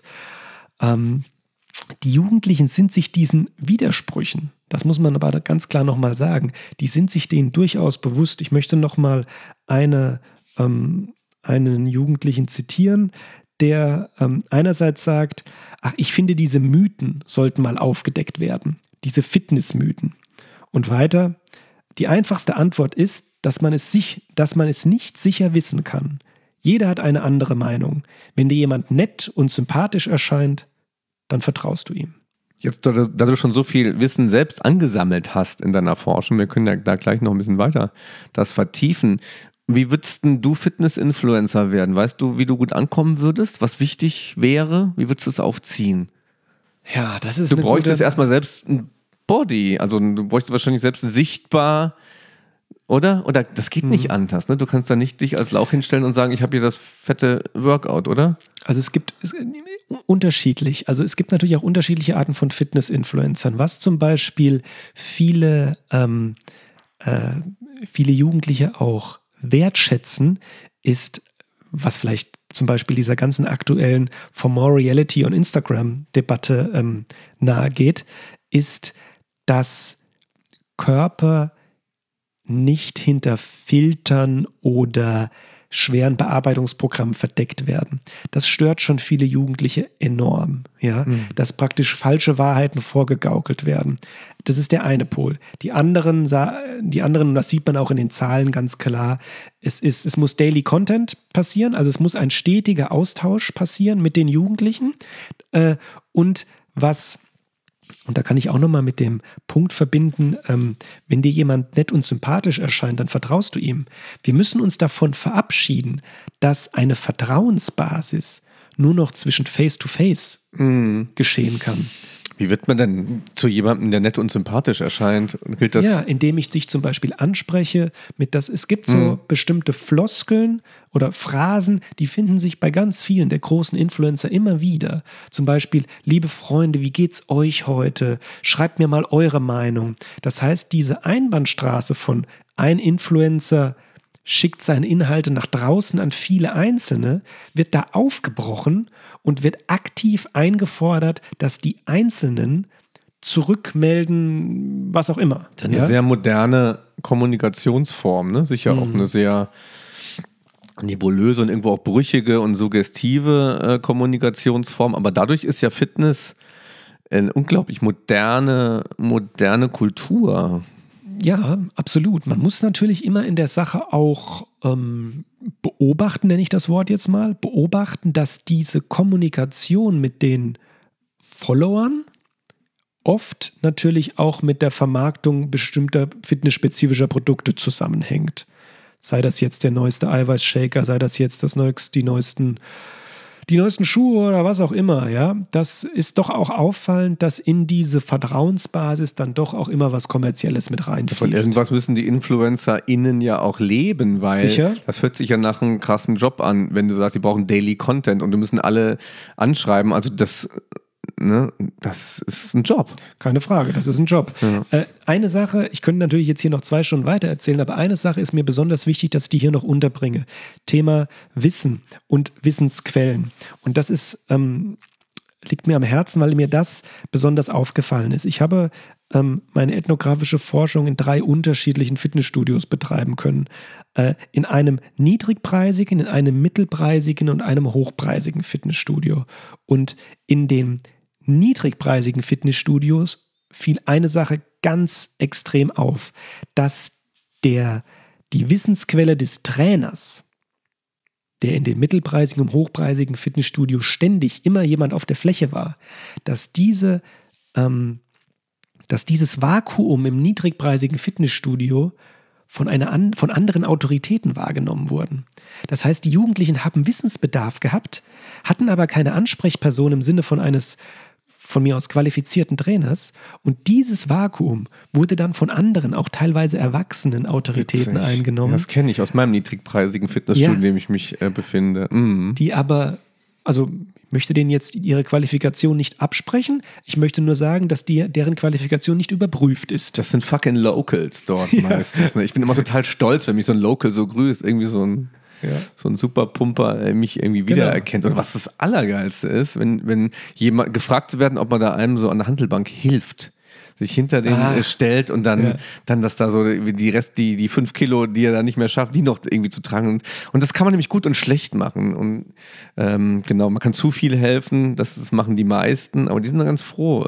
Die Jugendlichen sind sich diesen Widersprüchen, das muss man aber ganz klar nochmal sagen, die sind sich denen durchaus bewusst. Ich möchte nochmal einen Jugendlichen zitieren, der einerseits sagt, ich finde, diese Mythen sollten mal aufgedeckt werden, diese Fitnessmythen. Und weiter, die einfachste Antwort ist, dass man es nicht sicher wissen kann. Jeder hat eine andere Meinung. Wenn dir jemand nett und sympathisch erscheint, dann vertraust du ihm. Jetzt, da du schon so viel Wissen selbst angesammelt hast in deiner Forschung, wir können ja da gleich noch ein bisschen weiter das vertiefen. Wie würdest du Fitness-Influencer werden? Weißt du, wie du gut ankommen würdest? Was wichtig wäre? Wie würdest du es aufziehen? Ja, das ist Du bräuchtest erstmal selbst ein Body. Also du bräuchtest wahrscheinlich selbst sichtbar, oder? Oder das geht nicht anders, ne? Du kannst da nicht dich als Lauch hinstellen und sagen, ich habe hier das fette Workout, oder? Also es gibt unterschiedlich. Also es gibt natürlich auch unterschiedliche Arten von Fitness-Influencern. Was zum Beispiel viele Jugendliche auch wertschätzen, ist, was vielleicht zum Beispiel dieser ganzen aktuellen For More Reality on Instagram-Debatte nahe geht, ist, dass Körper nicht hinter Filtern oder schweren Bearbeitungsprogrammen verdeckt werden. Das stört schon viele Jugendliche enorm, ja, dass praktisch falsche Wahrheiten vorgegaukelt werden. Das ist der eine Pol. Die anderen, das sieht man auch in den Zahlen ganz klar, es muss Daily Content passieren, also es muss ein stetiger Austausch passieren mit den Jugendlichen und da kann ich auch nochmal mit dem Punkt verbinden, wenn dir jemand nett und sympathisch erscheint, dann vertraust du ihm. Wir müssen uns davon verabschieden, dass eine Vertrauensbasis nur noch zwischen Face-to-Face geschehen kann. Wie wird man denn zu jemandem, der nett und sympathisch erscheint? Gilt das? Ja, indem ich dich zum Beispiel anspreche es gibt so bestimmte Floskeln oder Phrasen, die finden sich bei ganz vielen der großen Influencer immer wieder. Zum Beispiel, liebe Freunde, wie geht's euch heute? Schreibt mir mal eure Meinung. Das heißt, diese Einbahnstraße von ein Influencer schickt seine Inhalte nach draußen an viele Einzelne, wird da aufgebrochen und wird aktiv eingefordert, dass die Einzelnen zurückmelden, was auch immer. Das ist eine sehr moderne Kommunikationsform, ne? Sicher auch eine sehr nebulöse und irgendwo auch brüchige und suggestive Kommunikationsform, aber dadurch ist ja Fitness eine unglaublich moderne Kultur. Ja, absolut. Man muss natürlich immer in der Sache auch beobachten, nenne ich das Wort jetzt mal, beobachten, dass diese Kommunikation mit den Followern oft natürlich auch mit der Vermarktung bestimmter fitnessspezifischer Produkte zusammenhängt. Sei das jetzt der neueste Eiweißshaker, sei das jetzt die neuesten Schuhe oder was auch immer, ja, das ist doch auch auffallend, dass in diese Vertrauensbasis dann doch auch immer was Kommerzielles mit reinfließt. Von irgendwas müssen die InfluencerInnen ja auch leben, weil das hört sich ja nach einem krassen Job an, wenn du sagst, die brauchen Daily Content und die müssen alle anschreiben, also das ist ein Job. Keine Frage, das ist ein Job. Ja. Eine Sache, ich könnte natürlich jetzt hier noch 2 Stunden weiter erzählen, aber eine Sache ist mir besonders wichtig, dass ich die hier noch unterbringe. Thema Wissen und Wissensquellen. Und das liegt mir am Herzen, weil mir das besonders aufgefallen ist. Ich habe meine ethnografische Forschung in 3 unterschiedlichen Fitnessstudios betreiben können. In einem niedrigpreisigen, in einem mittelpreisigen und einem hochpreisigen Fitnessstudio. Und in den niedrigpreisigen Fitnessstudios fiel eine Sache ganz extrem auf, dass die Wissensquelle des Trainers, der in dem mittelpreisigen und hochpreisigen Fitnessstudio ständig immer jemand auf der Fläche war, dass dieses Vakuum im niedrigpreisigen Fitnessstudio von anderen Autoritäten wahrgenommen wurden. Das heißt, die Jugendlichen haben Wissensbedarf gehabt, hatten aber keine Ansprechperson im Sinne von eines von mir aus qualifizierten Trainers und dieses Vakuum wurde dann von anderen, auch teilweise erwachsenen Autoritäten eingenommen. Das kenne ich aus meinem niedrigpreisigen Fitnessstudio, in dem ich mich befinde. Die aber, also ich möchte denen jetzt ihre Qualifikation nicht absprechen, ich möchte nur sagen, dass deren Qualifikation nicht überprüft ist. Das sind fucking Locals dort meistens. Ne? Ich bin immer total stolz, wenn mich so ein Local so grüßt, irgendwie so ein Superpumper mich irgendwie wiedererkennt. Und was das Allergeilste ist, wenn jemand gefragt zu werden, ob man da einem so an der Hantelbank hilft, sich hinter den stellt und dann dass da so die 5 Kilo, die er da nicht mehr schafft, die noch irgendwie zu tragen. Und das kann man nämlich gut und schlecht machen. Und genau, man kann zu viel helfen, das machen die meisten, aber die sind dann ganz froh,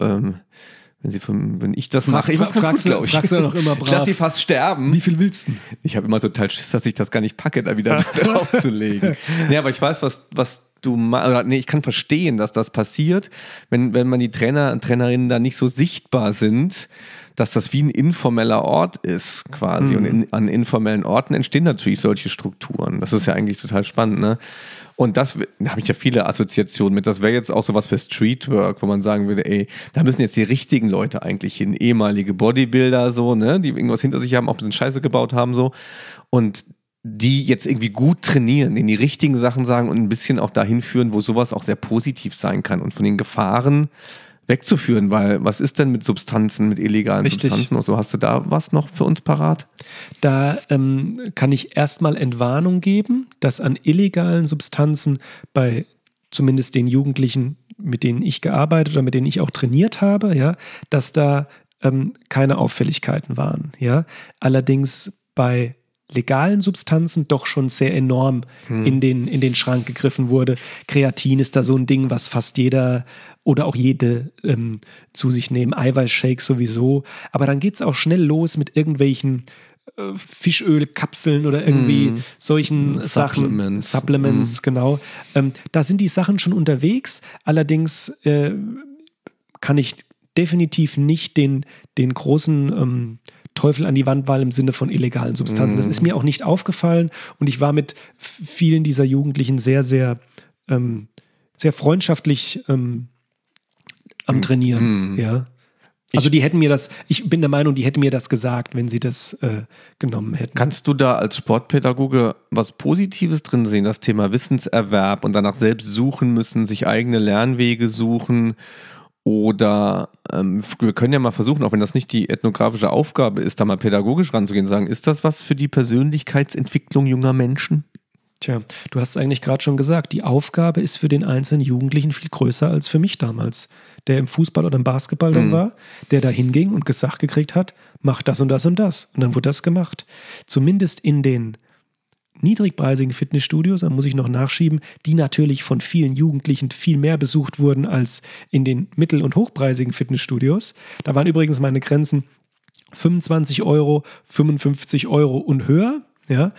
wenn ich das mache. Fragst du noch immer brav. Ich lasse sie fast sterben. Wie viel willst du? Ich habe immer total Schiss, dass ich das gar nicht packe, da wieder draufzulegen. Ja, aber ich weiß, was ich kann verstehen, dass das passiert, wenn man die Trainer und Trainerinnen da nicht so sichtbar sind, dass das wie ein informeller Ort ist quasi. Und an informellen Orten entstehen natürlich solche Strukturen. Das ist ja eigentlich total spannend, ne? Und da habe ich ja viele Assoziationen mit. Das wäre jetzt auch sowas für Streetwork, wo man sagen würde, ey, da müssen jetzt die richtigen Leute eigentlich hin. Ehemalige Bodybuilder so, ne, die irgendwas hinter sich haben, auch ein bisschen Scheiße gebaut haben so. Und die jetzt irgendwie gut trainieren, denen die richtigen Sachen sagen und ein bisschen auch dahin führen, wo sowas auch sehr positiv sein kann und von den Gefahren wegzuführen, weil was ist denn mit Substanzen, mit illegalen Substanzen und so? Hast du da was noch für uns parat? Da kann ich erstmal Entwarnung geben, dass an illegalen Substanzen bei zumindest den Jugendlichen, mit denen ich gearbeitet oder mit denen ich auch trainiert habe, ja, dass da keine Auffälligkeiten waren. Ja? Allerdings bei legalen Substanzen doch schon sehr enorm in den Schrank gegriffen wurde. Kreatin ist da so ein Ding, was fast jeder oder auch jede zu sich nehmen. Eiweißshakes sowieso. Aber dann geht es auch schnell los mit irgendwelchen Fischölkapseln oder irgendwie solchen Sachen. Supplements, genau. Da sind die Sachen schon unterwegs. Allerdings kann ich definitiv nicht den großen Teufel an die Wand malen im Sinne von illegalen Substanzen. Das ist mir auch nicht aufgefallen und ich war mit vielen dieser Jugendlichen sehr, sehr, sehr freundschaftlich am Trainieren. Ja. Also die hätten mir das, ich bin der Meinung, die hätten mir das gesagt, wenn sie das genommen hätten. Kannst du da als Sportpädagoge was Positives drin sehen, das Thema Wissenserwerb und danach selbst suchen müssen, sich eigene Lernwege suchen? Oder wir können ja mal versuchen, auch wenn das nicht die ethnografische Aufgabe ist, da mal pädagogisch ranzugehen und sagen, ist das was für die Persönlichkeitsentwicklung junger Menschen? Tja, du hast es eigentlich gerade schon gesagt, die Aufgabe ist für den einzelnen Jugendlichen viel größer als für mich damals, der im Fußball oder im Basketball dann war, der da hinging und gesagt gekriegt hat, mach das und das und das. Und dann wurde das gemacht. Zumindest in den niedrigpreisigen Fitnessstudios, da muss ich noch nachschieben, die natürlich von vielen Jugendlichen viel mehr besucht wurden als in den mittel- und hochpreisigen Fitnessstudios. Da waren übrigens meine Grenzen 25 €, 55 € und höher. Ja?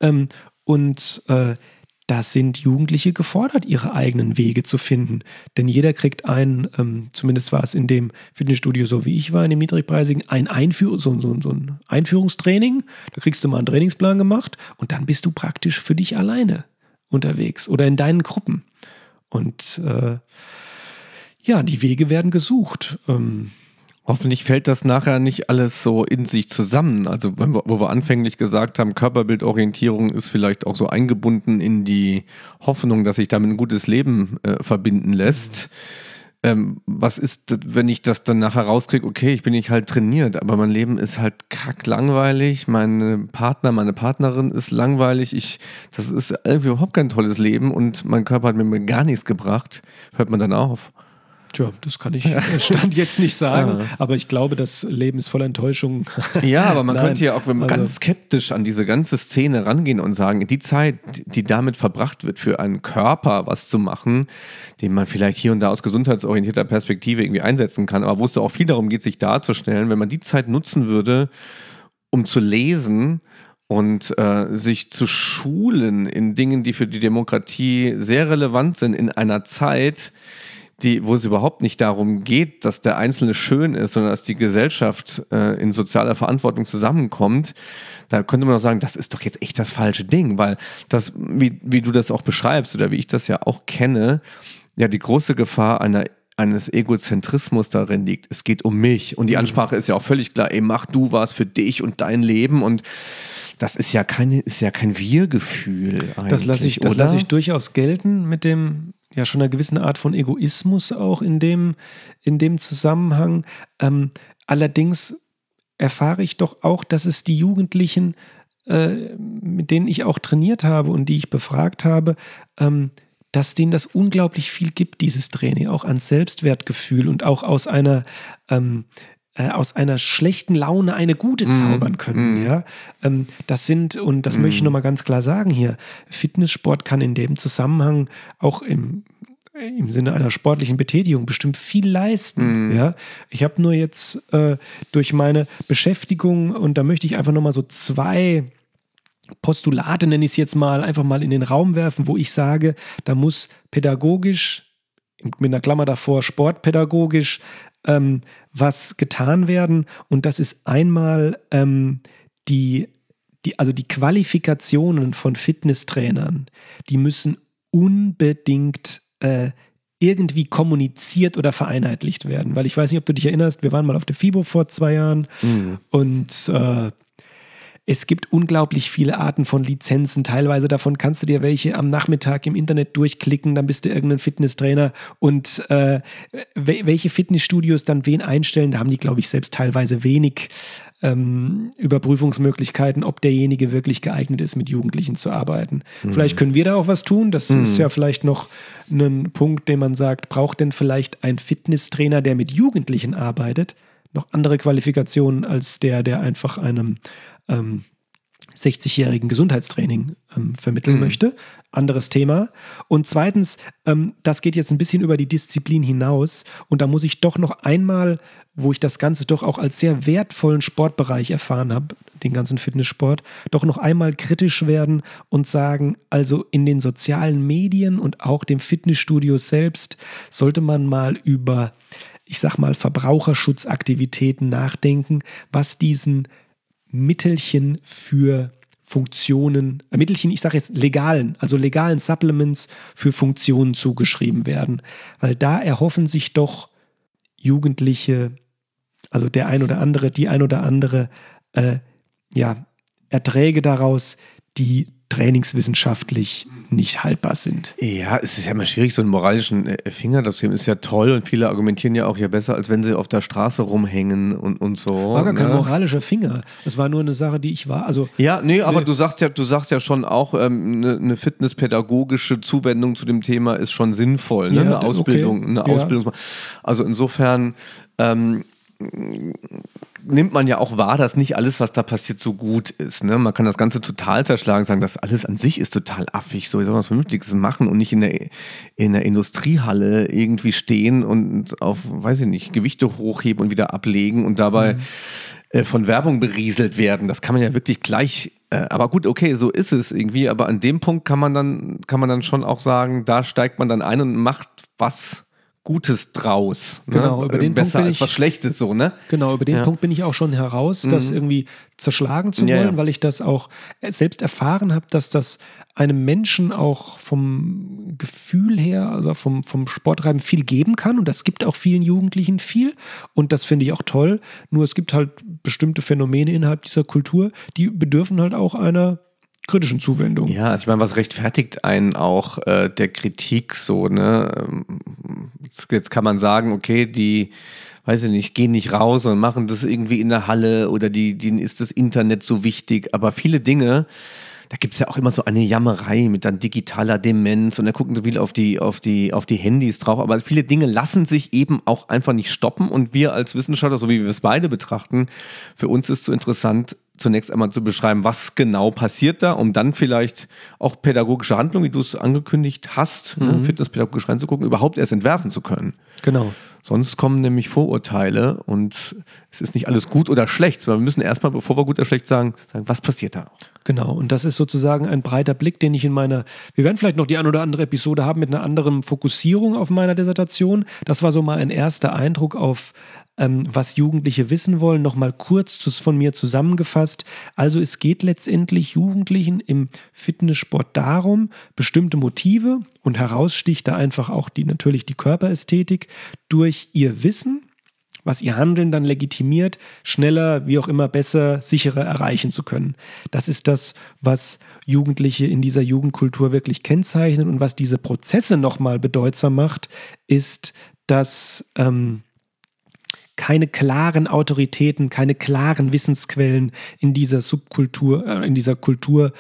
Da sind Jugendliche gefordert, ihre eigenen Wege zu finden. Denn jeder kriegt zumindest war es in dem Fitnessstudio so wie ich war, in dem niedrigpreisigen, so ein Einführungstraining. Da kriegst du mal einen Trainingsplan gemacht und dann bist du praktisch für dich alleine unterwegs oder in deinen Gruppen. Und die Wege werden gesucht. Hoffentlich fällt das nachher nicht alles so in sich zusammen. Also wo wir anfänglich gesagt haben, Körperbildorientierung ist vielleicht auch so eingebunden in die Hoffnung, dass sich damit ein gutes Leben verbinden lässt. Was ist, wenn ich das dann nachher rauskriege, okay, ich bin nicht halt trainiert, aber mein Leben ist halt kacklangweilig, meine Partnerin ist langweilig, das ist irgendwie überhaupt kein tolles Leben und mein Körper hat mir gar nichts gebracht, hört man dann auf. Tja, das kann ich Stand jetzt nicht sagen, aber ich glaube, das Leben ist voller Enttäuschung. Ja, aber man könnte ja auch ganz skeptisch an diese ganze Szene rangehen und sagen, die Zeit, die damit verbracht wird, für einen Körper was zu machen, den man vielleicht hier und da aus gesundheitsorientierter Perspektive irgendwie einsetzen kann, aber wo es auch viel darum geht, sich darzustellen, wenn man die Zeit nutzen würde, um zu lesen und sich zu schulen in Dingen, die für die Demokratie sehr relevant sind, in einer Zeit, wo es überhaupt nicht darum geht, dass der Einzelne schön ist, sondern dass die Gesellschaft in sozialer Verantwortung zusammenkommt, da könnte man auch sagen, das ist doch jetzt echt das falsche Ding, weil das, wie du das auch beschreibst oder wie ich das ja auch kenne, ja die große Gefahr einer eines Egozentrismus darin liegt. Es geht um mich. Und die Ansprache ist ja auch völlig klar, ey, mach du was für dich und dein Leben. Und das ist ja kein Wir-Gefühl eigentlich. Das lasse ich durchaus gelten mit dem, ja, schon einer gewissen Art von Egoismus auch in dem Zusammenhang. Allerdings erfahre ich doch auch, dass es die Jugendlichen, mit denen ich auch trainiert habe und die ich befragt habe, dass denen das unglaublich viel gibt, dieses Training, auch ans Selbstwertgefühl und auch aus einer schlechten Laune eine gute zaubern können. Ja? Das sind, und das möchte ich nochmal ganz klar sagen hier, Fitnesssport kann in dem Zusammenhang auch im Sinne einer sportlichen Betätigung bestimmt viel leisten. Ja? Ich habe nur jetzt durch meine Beschäftigung, und da möchte ich einfach nochmal so 2 Postulate, nenne ich es jetzt mal, einfach mal in den Raum werfen, wo ich sage, da muss pädagogisch, mit einer Klammer davor, sportpädagogisch was getan werden. Und das ist einmal die Qualifikationen von Fitnesstrainern, die müssen unbedingt irgendwie kommuniziert oder vereinheitlicht werden. Weil ich weiß nicht, ob du dich erinnerst, wir waren mal auf der FIBO vor 2 Jahren und es gibt unglaublich viele Arten von Lizenzen. Teilweise davon kannst du dir welche am Nachmittag im Internet durchklicken, dann bist du irgendein Fitnesstrainer. Und welche Fitnessstudios dann wen einstellen, da haben die, glaube ich, selbst teilweise wenig Überprüfungsmöglichkeiten, ob derjenige wirklich geeignet ist, mit Jugendlichen zu arbeiten. Vielleicht können wir da auch was tun. Das ist ja vielleicht noch ein Punkt, den man sagt, braucht denn vielleicht ein Fitnesstrainer, der mit Jugendlichen arbeitet, noch andere Qualifikationen als der einfach einem 60-jährigen Gesundheitstraining vermitteln möchte. Anderes Thema. Und zweitens, das geht jetzt ein bisschen über die Disziplin hinaus. Und da muss ich doch noch einmal, wo ich das Ganze doch auch als sehr wertvollen Sportbereich erfahren habe, den ganzen Fitnesssport, doch noch einmal kritisch werden und sagen, also in den sozialen Medien und auch dem Fitnessstudio selbst sollte man mal über, ich sag mal, Verbraucherschutzaktivitäten nachdenken, was diesen Mittelchen für Funktionen, ich sage jetzt legalen Supplements für Funktionen zugeschrieben werden. Weil da erhoffen sich doch Jugendliche, also die ein oder andere Erträge daraus, die trainingswissenschaftlich nicht haltbar sind. Ja, es ist ja immer schwierig, so einen moralischen Finger dazu geben. Ist ja toll und viele argumentieren ja auch ja besser, als wenn sie auf der Straße rumhängen und so. War gar kein moralischer Finger. Das war nur eine Sache, die ich war. Also, ja, nee, aber du sagst ja schon auch, eine fitnesspädagogische Zuwendung zu dem Thema ist schon sinnvoll. Ne? Ja, eine Ausbildung. Also insofern nimmt man ja auch wahr, dass nicht alles, was da passiert, so gut ist. Ne? Man kann das Ganze total zerschlagen, sagen, das alles an sich ist total affig. So, ich soll was Vernünftiges machen und nicht in der Industriehalle irgendwie stehen und auf, weiß ich nicht, Gewichte hochheben und wieder ablegen und dabei von Werbung berieselt werden. Das kann man ja wirklich gleich, aber gut, okay, so ist es irgendwie. Aber an dem Punkt kann man dann schon auch sagen, da steigt man dann ein und macht was Gutes draus. Genau, ne? über den Besser Punkt als was Schlechtes, so, ne? Genau, über den Punkt bin ich auch schon heraus, das irgendwie zerschlagen zu wollen, weil ich das auch selbst erfahren habe, dass das einem Menschen auch vom Gefühl her, also vom Sporttreiben viel geben kann und das gibt auch vielen Jugendlichen viel und das finde ich auch toll, nur es gibt halt bestimmte Phänomene innerhalb dieser Kultur, die bedürfen halt auch einer kritischen Zuwendung. Ja, also ich meine, was rechtfertigt einen auch der Kritik so, ne? Jetzt kann man sagen, okay, die, weiß ich nicht, gehen nicht raus und machen das irgendwie in der Halle oder denen ist das Internet so wichtig, aber viele Dinge, da gibt es ja auch immer so eine Jammerei mit dann digitaler Demenz und da gucken so viel auf die Handys drauf, aber viele Dinge lassen sich eben auch einfach nicht stoppen und wir als Wissenschaftler, so wie wir es beide betrachten, für uns ist so interessant, zunächst einmal zu beschreiben, was genau passiert da, um dann vielleicht auch pädagogische Handlungen, wie du es angekündigt hast, fitnesspädagogisch reinzugucken, überhaupt erst entwerfen zu können. Genau. Sonst kommen nämlich Vorurteile und es ist nicht alles gut oder schlecht, sondern wir müssen erstmal, bevor wir gut oder schlecht sagen, was passiert da? Genau, und das ist sozusagen ein breiter Blick, den ich wir werden vielleicht noch die ein oder andere Episode haben mit einer anderen Fokussierung auf meiner Dissertation. Das war so mal ein erster Eindruck auf was Jugendliche wissen wollen, nochmal kurz von mir zusammengefasst. Also es geht letztendlich Jugendlichen im Fitnesssport darum, bestimmte Motive, und heraussticht da einfach auch natürlich die Körperästhetik, durch ihr Wissen, was ihr Handeln dann legitimiert, schneller, wie auch immer, besser, sicherer erreichen zu können. Das ist das, was Jugendliche in dieser Jugendkultur wirklich kennzeichnet, und was diese Prozesse nochmal bedeutsam macht, ist, dass keine klaren Autoritäten, keine klaren Wissensquellen in dieser Subkultur, in dieser Kultur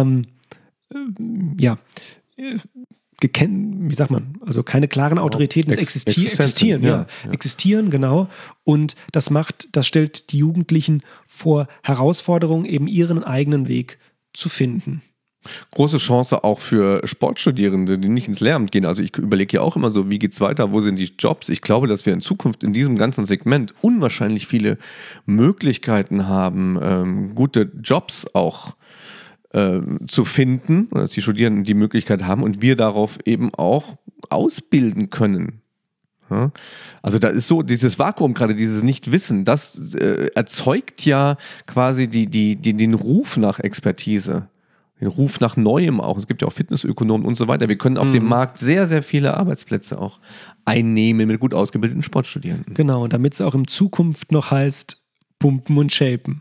wie sagt man, also keine klaren Autoritäten existieren, existieren, genau. Und das stellt die Jugendlichen vor Herausforderungen, eben ihren eigenen Weg zu finden. Große Chance auch für Sportstudierende, die nicht ins Lehramt gehen. Also ich überlege ja auch immer so, wie geht's weiter, wo sind die Jobs? Ich glaube, dass wir in Zukunft in diesem ganzen Segment unwahrscheinlich viele Möglichkeiten haben, gute Jobs auch zu finden, dass die Studierenden die Möglichkeit haben und wir darauf eben auch ausbilden können. Ja? Also da ist so dieses Vakuum, gerade dieses Nichtwissen, das erzeugt ja quasi den Ruf nach Expertise, den Ruf nach Neuem auch. Es gibt ja auch Fitnessökonomen und so weiter. Wir können auf dem Markt sehr, sehr viele Arbeitsplätze auch einnehmen mit gut ausgebildeten Sportstudierenden. Genau, und damit es auch in Zukunft noch heißt, pumpen und shapen.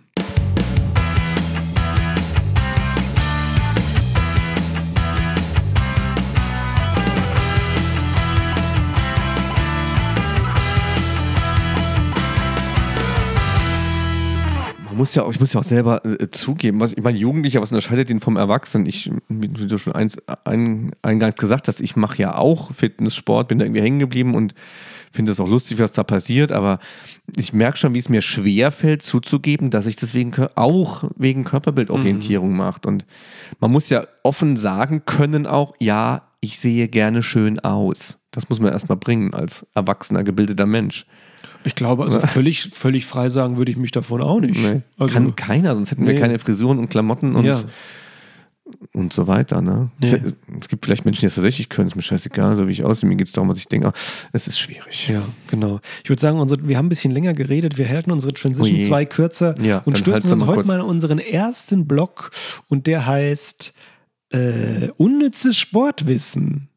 Ich muss ja auch selber zugeben, ich meine, Jugendlicher, was unterscheidet ihn vom Erwachsenen? Wie du schon eingangs gesagt hast, ich mache ja auch Fitnesssport, bin da irgendwie hängen geblieben und finde es auch lustig, was da passiert, aber ich merke schon, wie es mir schwerfällt, zuzugeben, dass ich das auch wegen Körperbildorientierung mache. Und man muss ja offen sagen können auch, ja, ich sehe gerne schön aus. Das muss man erstmal bringen als erwachsener, gebildeter Mensch. Ich glaube, also völlig frei sagen würde ich mich davon auch nicht. Nee, also, kann keiner, sonst hätten wir keine Frisuren und Klamotten und so weiter. Ne? Nee. Es gibt vielleicht Menschen, die das tatsächlich können, ist mir scheißegal, so wie ich aussehe. Mir geht es darum, was ich denke, es ist schwierig. Ja, genau. Ich würde sagen, wir haben ein bisschen länger geredet, wir halten unsere Transition 2 kürzer und stürzen uns heute mal in unseren ersten Block, und der heißt unnützes Sportwissen.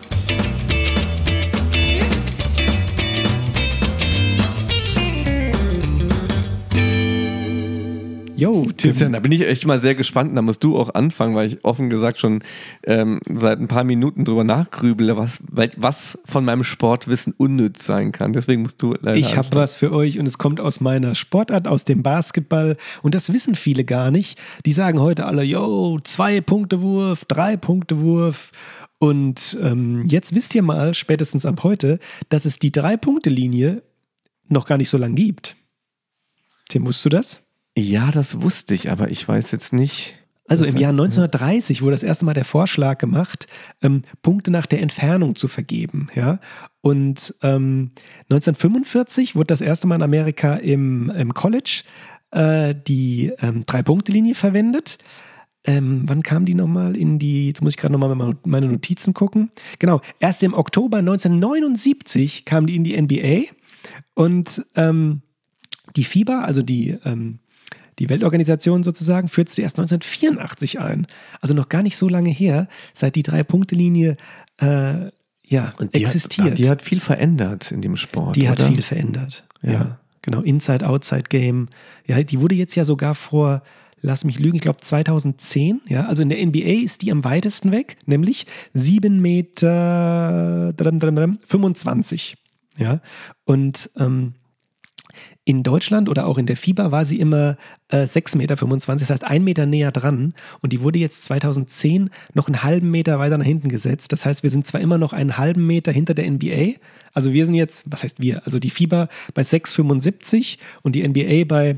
Jo, Christian, da bin ich echt mal sehr gespannt. Da musst du auch anfangen, weil ich offen gesagt schon seit ein paar Minuten drüber nachgrübele, was von meinem Sportwissen unnütz sein kann. Deswegen musst du leider Ich habe was für euch, und es kommt aus meiner Sportart, aus dem Basketball. Und das wissen viele gar nicht. Die sagen heute alle, 2-Punkte-Wurf, 3-Punkte-Wurf. Und jetzt wisst ihr mal, spätestens ab heute, dass es die 3-Punkte-Linie noch gar nicht so lange gibt. Tim, wusstest du das? Ja, das wusste ich, aber ich weiß jetzt nicht. Also im Jahr 1930 wurde das erste Mal der Vorschlag gemacht, Punkte nach der Entfernung zu vergeben. Ja? Und 1945 wurde das erste Mal in Amerika im College die 3-Punkte-Linie verwendet. Wann kam die nochmal jetzt muss ich gerade nochmal meine Notizen gucken. Genau, erst im Oktober 1979 kam die in die NBA, und die FIBA, also die Weltorganisation sozusagen, führte sie erst 1984 ein. Also noch gar nicht so lange her, seit die 3-Punkte-Linie existiert. Die hat viel verändert in dem Sport, Die hat viel verändert, ja. Genau, Inside-Outside-Game. Ja, die wurde jetzt ja sogar vor, lass mich lügen, ich glaube 2010. Ja, also in der NBA ist die am weitesten weg, nämlich 7,25 Meter. Ja, und in Deutschland oder auch in der FIBA war sie immer 6,25 Meter, das heißt 1 Meter näher dran, und die wurde jetzt 2010 noch einen halben Meter weiter nach hinten gesetzt. Das heißt, wir sind zwar immer noch einen halben Meter hinter der NBA, also wir sind jetzt, was heißt wir, also die FIBA bei 6,75 und die NBA bei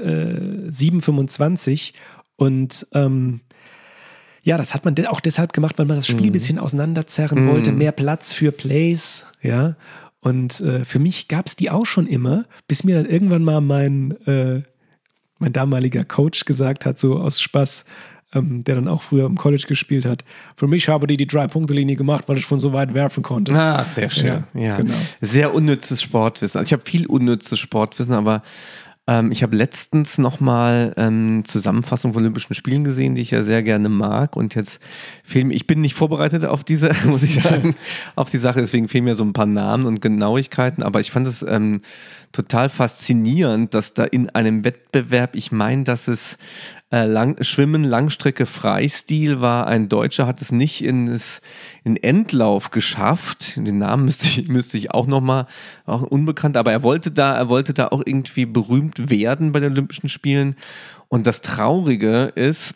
7,25, und das hat man auch deshalb gemacht, weil man das Spiel ein bisschen auseinanderzerren wollte, mehr Platz für Plays, ja. Und für mich gab es die auch schon immer, bis mir dann irgendwann mal mein damaliger Coach gesagt hat, so aus Spaß, der dann auch früher im College gespielt hat. Für mich habe die 3-Punkte-Linie gemacht, weil ich von so weit werfen konnte. Ach, sehr schön. Ja. Genau. Sehr unnützes Sportwissen. Also ich habe viel unnützes Sportwissen, aber ich habe letztens nochmal Zusammenfassung von Olympischen Spielen gesehen, die ich ja sehr gerne mag. Und jetzt ich bin nicht vorbereitet auf diese, muss ich sagen, auf die Sache. Deswegen fehlen mir so ein paar Namen und Genauigkeiten. Aber ich fand es total faszinierend, dass da in einem Wettbewerb, ich meine, dass es Schwimmen, Langstrecke, Freistil war. Ein Deutscher hat es nicht in Endlauf geschafft. Den Namen müsste ich auch nochmal, auch unbekannt, aber er wollte da auch irgendwie berühmt werden bei den Olympischen Spielen. Und das Traurige ist,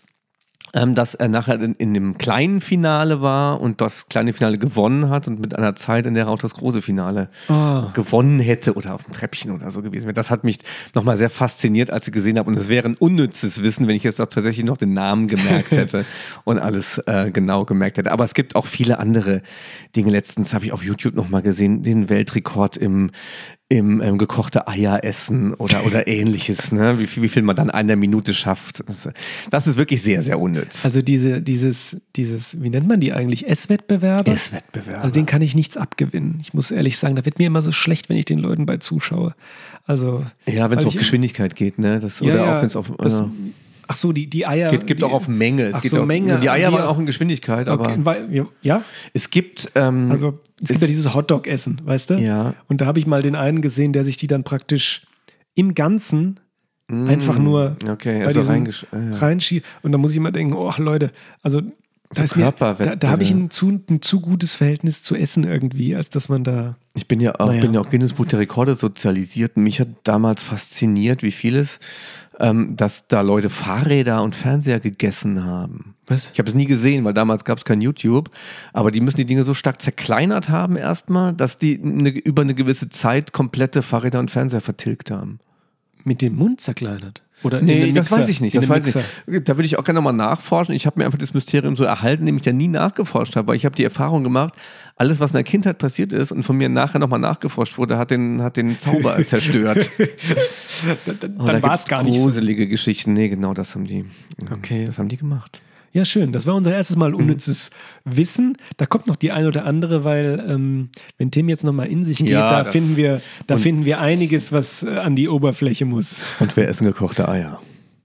dass er nachher in dem kleinen Finale war und das kleine Finale gewonnen hat und mit einer Zeit, in der er auch das große Finale gewonnen hätte oder auf dem Treppchen oder so gewesen wäre. Das hat mich nochmal sehr fasziniert, als ich gesehen habe. Und es wäre ein unnützes Wissen, wenn ich jetzt auch tatsächlich noch den Namen gemerkt hätte und alles genau gemerkt hätte. Aber es gibt auch viele andere Dinge. Letztens habe ich auf YouTube nochmal gesehen, den Weltrekord im gekochte Eier essen oder ähnliches, ne? Wie viel man dann in einer Minute schafft. Das ist wirklich sehr, sehr unnütz. Also dieses, wie nennt man die eigentlich? Esswettbewerbe? Esswettbewerbe. Also denen kann ich nichts abgewinnen. Ich muss ehrlich sagen, da wird mir immer so schlecht, wenn ich den Leuten bei zuschaue. Also, ja, wenn es auf Geschwindigkeit geht, ne? Oder auch wenn es auf... Ach so, die Eier... Gibt auch auf Menge. Menge. Die Eier waren auch in Geschwindigkeit, aber... Okay, ja? Es gibt... es gibt ja dieses Hotdog-Essen, weißt du? Ja. Und da habe ich mal den einen gesehen, der sich die dann praktisch im Ganzen einfach nur reinschiebt. Und da muss ich immer denken, oh Leute, also da habe ich ein zu gutes Verhältnis zu Essen irgendwie, als dass man da... Ich bin ja auch Guinness Buch der Rekorde sozialisiert und mich hat damals fasziniert, wie vieles, dass da Leute Fahrräder und Fernseher gegessen haben. Was? Ich habe es nie gesehen, weil damals gab es kein YouTube, aber die müssen die Dinge so stark zerkleinert haben erstmal, dass die über eine gewisse Zeit komplette Fahrräder und Fernseher vertilgt haben. Mit dem Mund zerkleinert? Oder das weiß ich nicht. Da würde ich auch gerne nochmal nachforschen. Ich habe mir einfach das Mysterium so erhalten, indem ich da nie nachgeforscht habe, weil ich habe die Erfahrung gemacht, alles, was in der Kindheit passiert ist und von mir nachher nochmal nachgeforscht wurde, hat den Zauber zerstört. Dann war es gar nicht so. Gruselige Geschichten. Nee, genau, das haben die gemacht. Ja, schön. Das war unser erstes Mal unnützes Wissen. Da kommt noch die ein oder andere, weil wenn Tim jetzt nochmal in sich geht, finden wir einiges, was an die Oberfläche muss. Und wir essen gekochte Eier.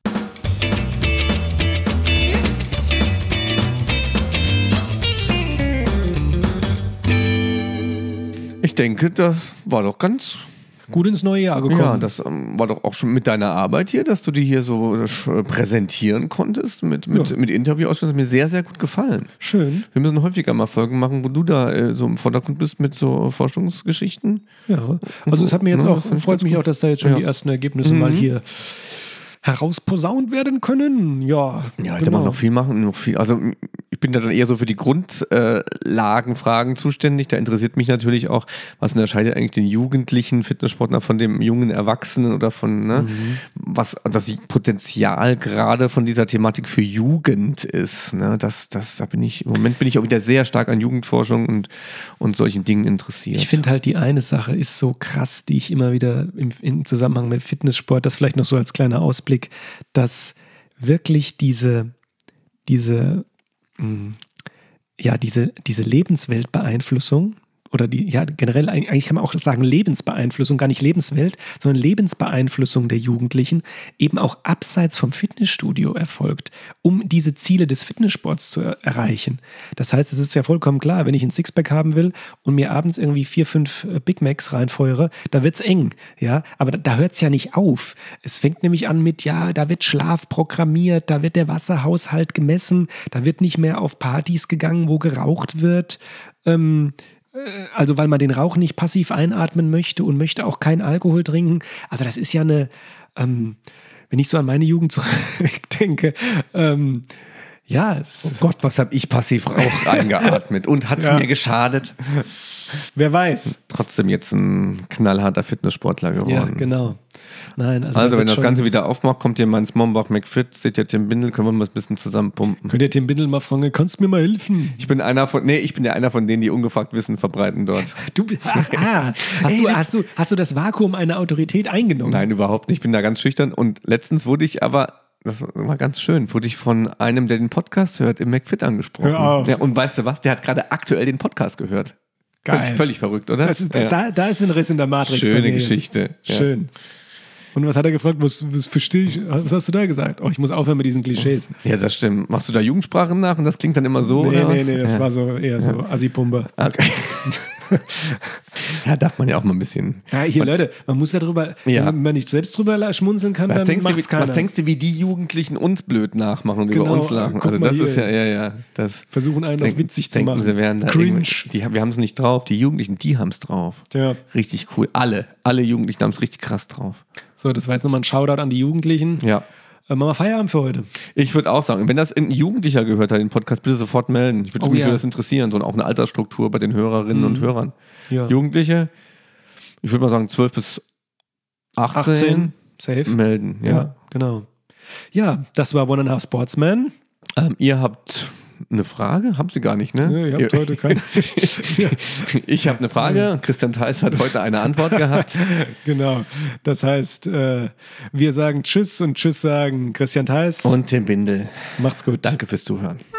Ich denke, das war doch ganz... gut ins neue Jahr gekommen. Ja, das war doch auch schon mit deiner Arbeit hier, dass du die hier so präsentieren konntest mit Interviewausschnitt. Das hat mir sehr, sehr gut gefallen. Schön. Wir müssen häufiger mal Folgen machen, wo du da so im Vordergrund bist mit so Forschungsgeschichten. Ja, also es hat mir jetzt freut mich auch, dass da jetzt schon die ersten Ergebnisse mal hier herausposaunt werden können. Ja, hätte man noch viel machen. Also ich bin da dann eher so für die Grundlagenfragen zuständig. Da interessiert mich natürlich auch, was unterscheidet eigentlich den jugendlichen Fitnesssportler von dem jungen Erwachsenen oder von, was das Potenzial gerade von dieser Thematik für Jugend ist. Ne? Im Moment bin ich auch wieder sehr stark an Jugendforschung und solchen Dingen interessiert. Ich finde halt, die eine Sache ist so krass, die ich immer wieder im Zusammenhang mit Fitnesssport, das vielleicht noch so als kleiner Ausblick, dass wirklich diese Lebensweltbeeinflussung oder generell eigentlich kann man auch sagen Lebensbeeinflussung, gar nicht Lebenswelt, sondern Lebensbeeinflussung der Jugendlichen eben auch abseits vom Fitnessstudio erfolgt, um diese Ziele des Fitnesssports zu erreichen. Das heißt, es ist ja vollkommen klar, wenn ich ein Sixpack haben will und mir abends irgendwie 4, 5 Big Macs reinfeuere, da wird's eng, ja, aber da hört's ja nicht auf. Es fängt nämlich an mit, da wird Schlaf programmiert, da wird der Wasserhaushalt gemessen, da wird nicht mehr auf Partys gegangen, wo geraucht wird, also weil man den Rauch nicht passiv einatmen möchte und möchte auch keinen Alkohol trinken. Also das ist ja wenn ich so an meine Jugend zurückdenke, oh Gott, was habe ich passiv Rauch eingeatmet und hat es mir geschadet? Wer weiß. Trotzdem jetzt ein knallharter Fitnesssportler geworden. Ja, genau. Nein, also wenn das Ganze wieder aufmacht, kommt ihr mal ins Mombach McFit, seht ihr Tim Bindel, können wir mal ein bisschen zusammen pumpen. Könnt ihr Tim Bindel mal fragen, kannst du mir mal helfen? Ich bin ja einer von denen, die ungefragt Wissen verbreiten dort. Hast du das Vakuum einer Autorität eingenommen? Nein, überhaupt nicht. Ich bin da ganz schüchtern und letztens wurde ich aber Das war ganz schön. Wurde ich von einem, der den Podcast hört, im McFit angesprochen. Hör auf. Ja, und weißt du was? Der hat gerade aktuell den Podcast gehört. Geil. Völlig verrückt, oder? Da ist ein Riss in der Matrix. Schöne Geschichte. Ja. Schön. Und was hat er gefragt? Was verstehe ich? Was hast du da gesagt? Oh, ich muss aufhören mit diesen Klischees. Ja, das stimmt. Machst du da Jugendsprachen nach und das klingt dann immer so? Nee, das war so eher so Assi-Pumpe. Okay. Ja, darf man ja auch mal ein bisschen. Ja, hier, Leute, man muss darüber, wenn man nicht selbst drüber schmunzeln kann, dann macht's keiner. Was denkst du, wie die Jugendlichen uns blöd nachmachen und über uns lachen? Also das ist ja. Das versuchen einen auf witzig zu machen. Sie wären da Cringe. Wir haben es nicht drauf. Die Jugendlichen, die haben es drauf. Ja. Richtig cool. Alle Jugendlichen haben es richtig krass drauf. So, das war jetzt nochmal ein Shoutout an die Jugendlichen. Ja. Machen wir Feierabend für heute. Ich würde auch sagen, wenn das ein Jugendlicher gehört hat, den Podcast, bitte sofort melden. Mich würde das interessieren, so auch eine Altersstruktur bei den Hörerinnen und Hörern. Ja. Jugendliche, ich würde mal sagen 12 bis 18 safe. Melden. Ja, genau. Ja, das war One and a Half Sportsman. Ihr habt eine Frage? Habt ihr gar nicht, ne? Nee, ihr habt heute keine. Ich habe eine Frage und Christian Theis hat heute eine Antwort gehabt. Genau. Das heißt, wir sagen Tschüss und Tschüss sagen Christian Theis. Und Tim Bindel. Macht's gut. Danke fürs Zuhören.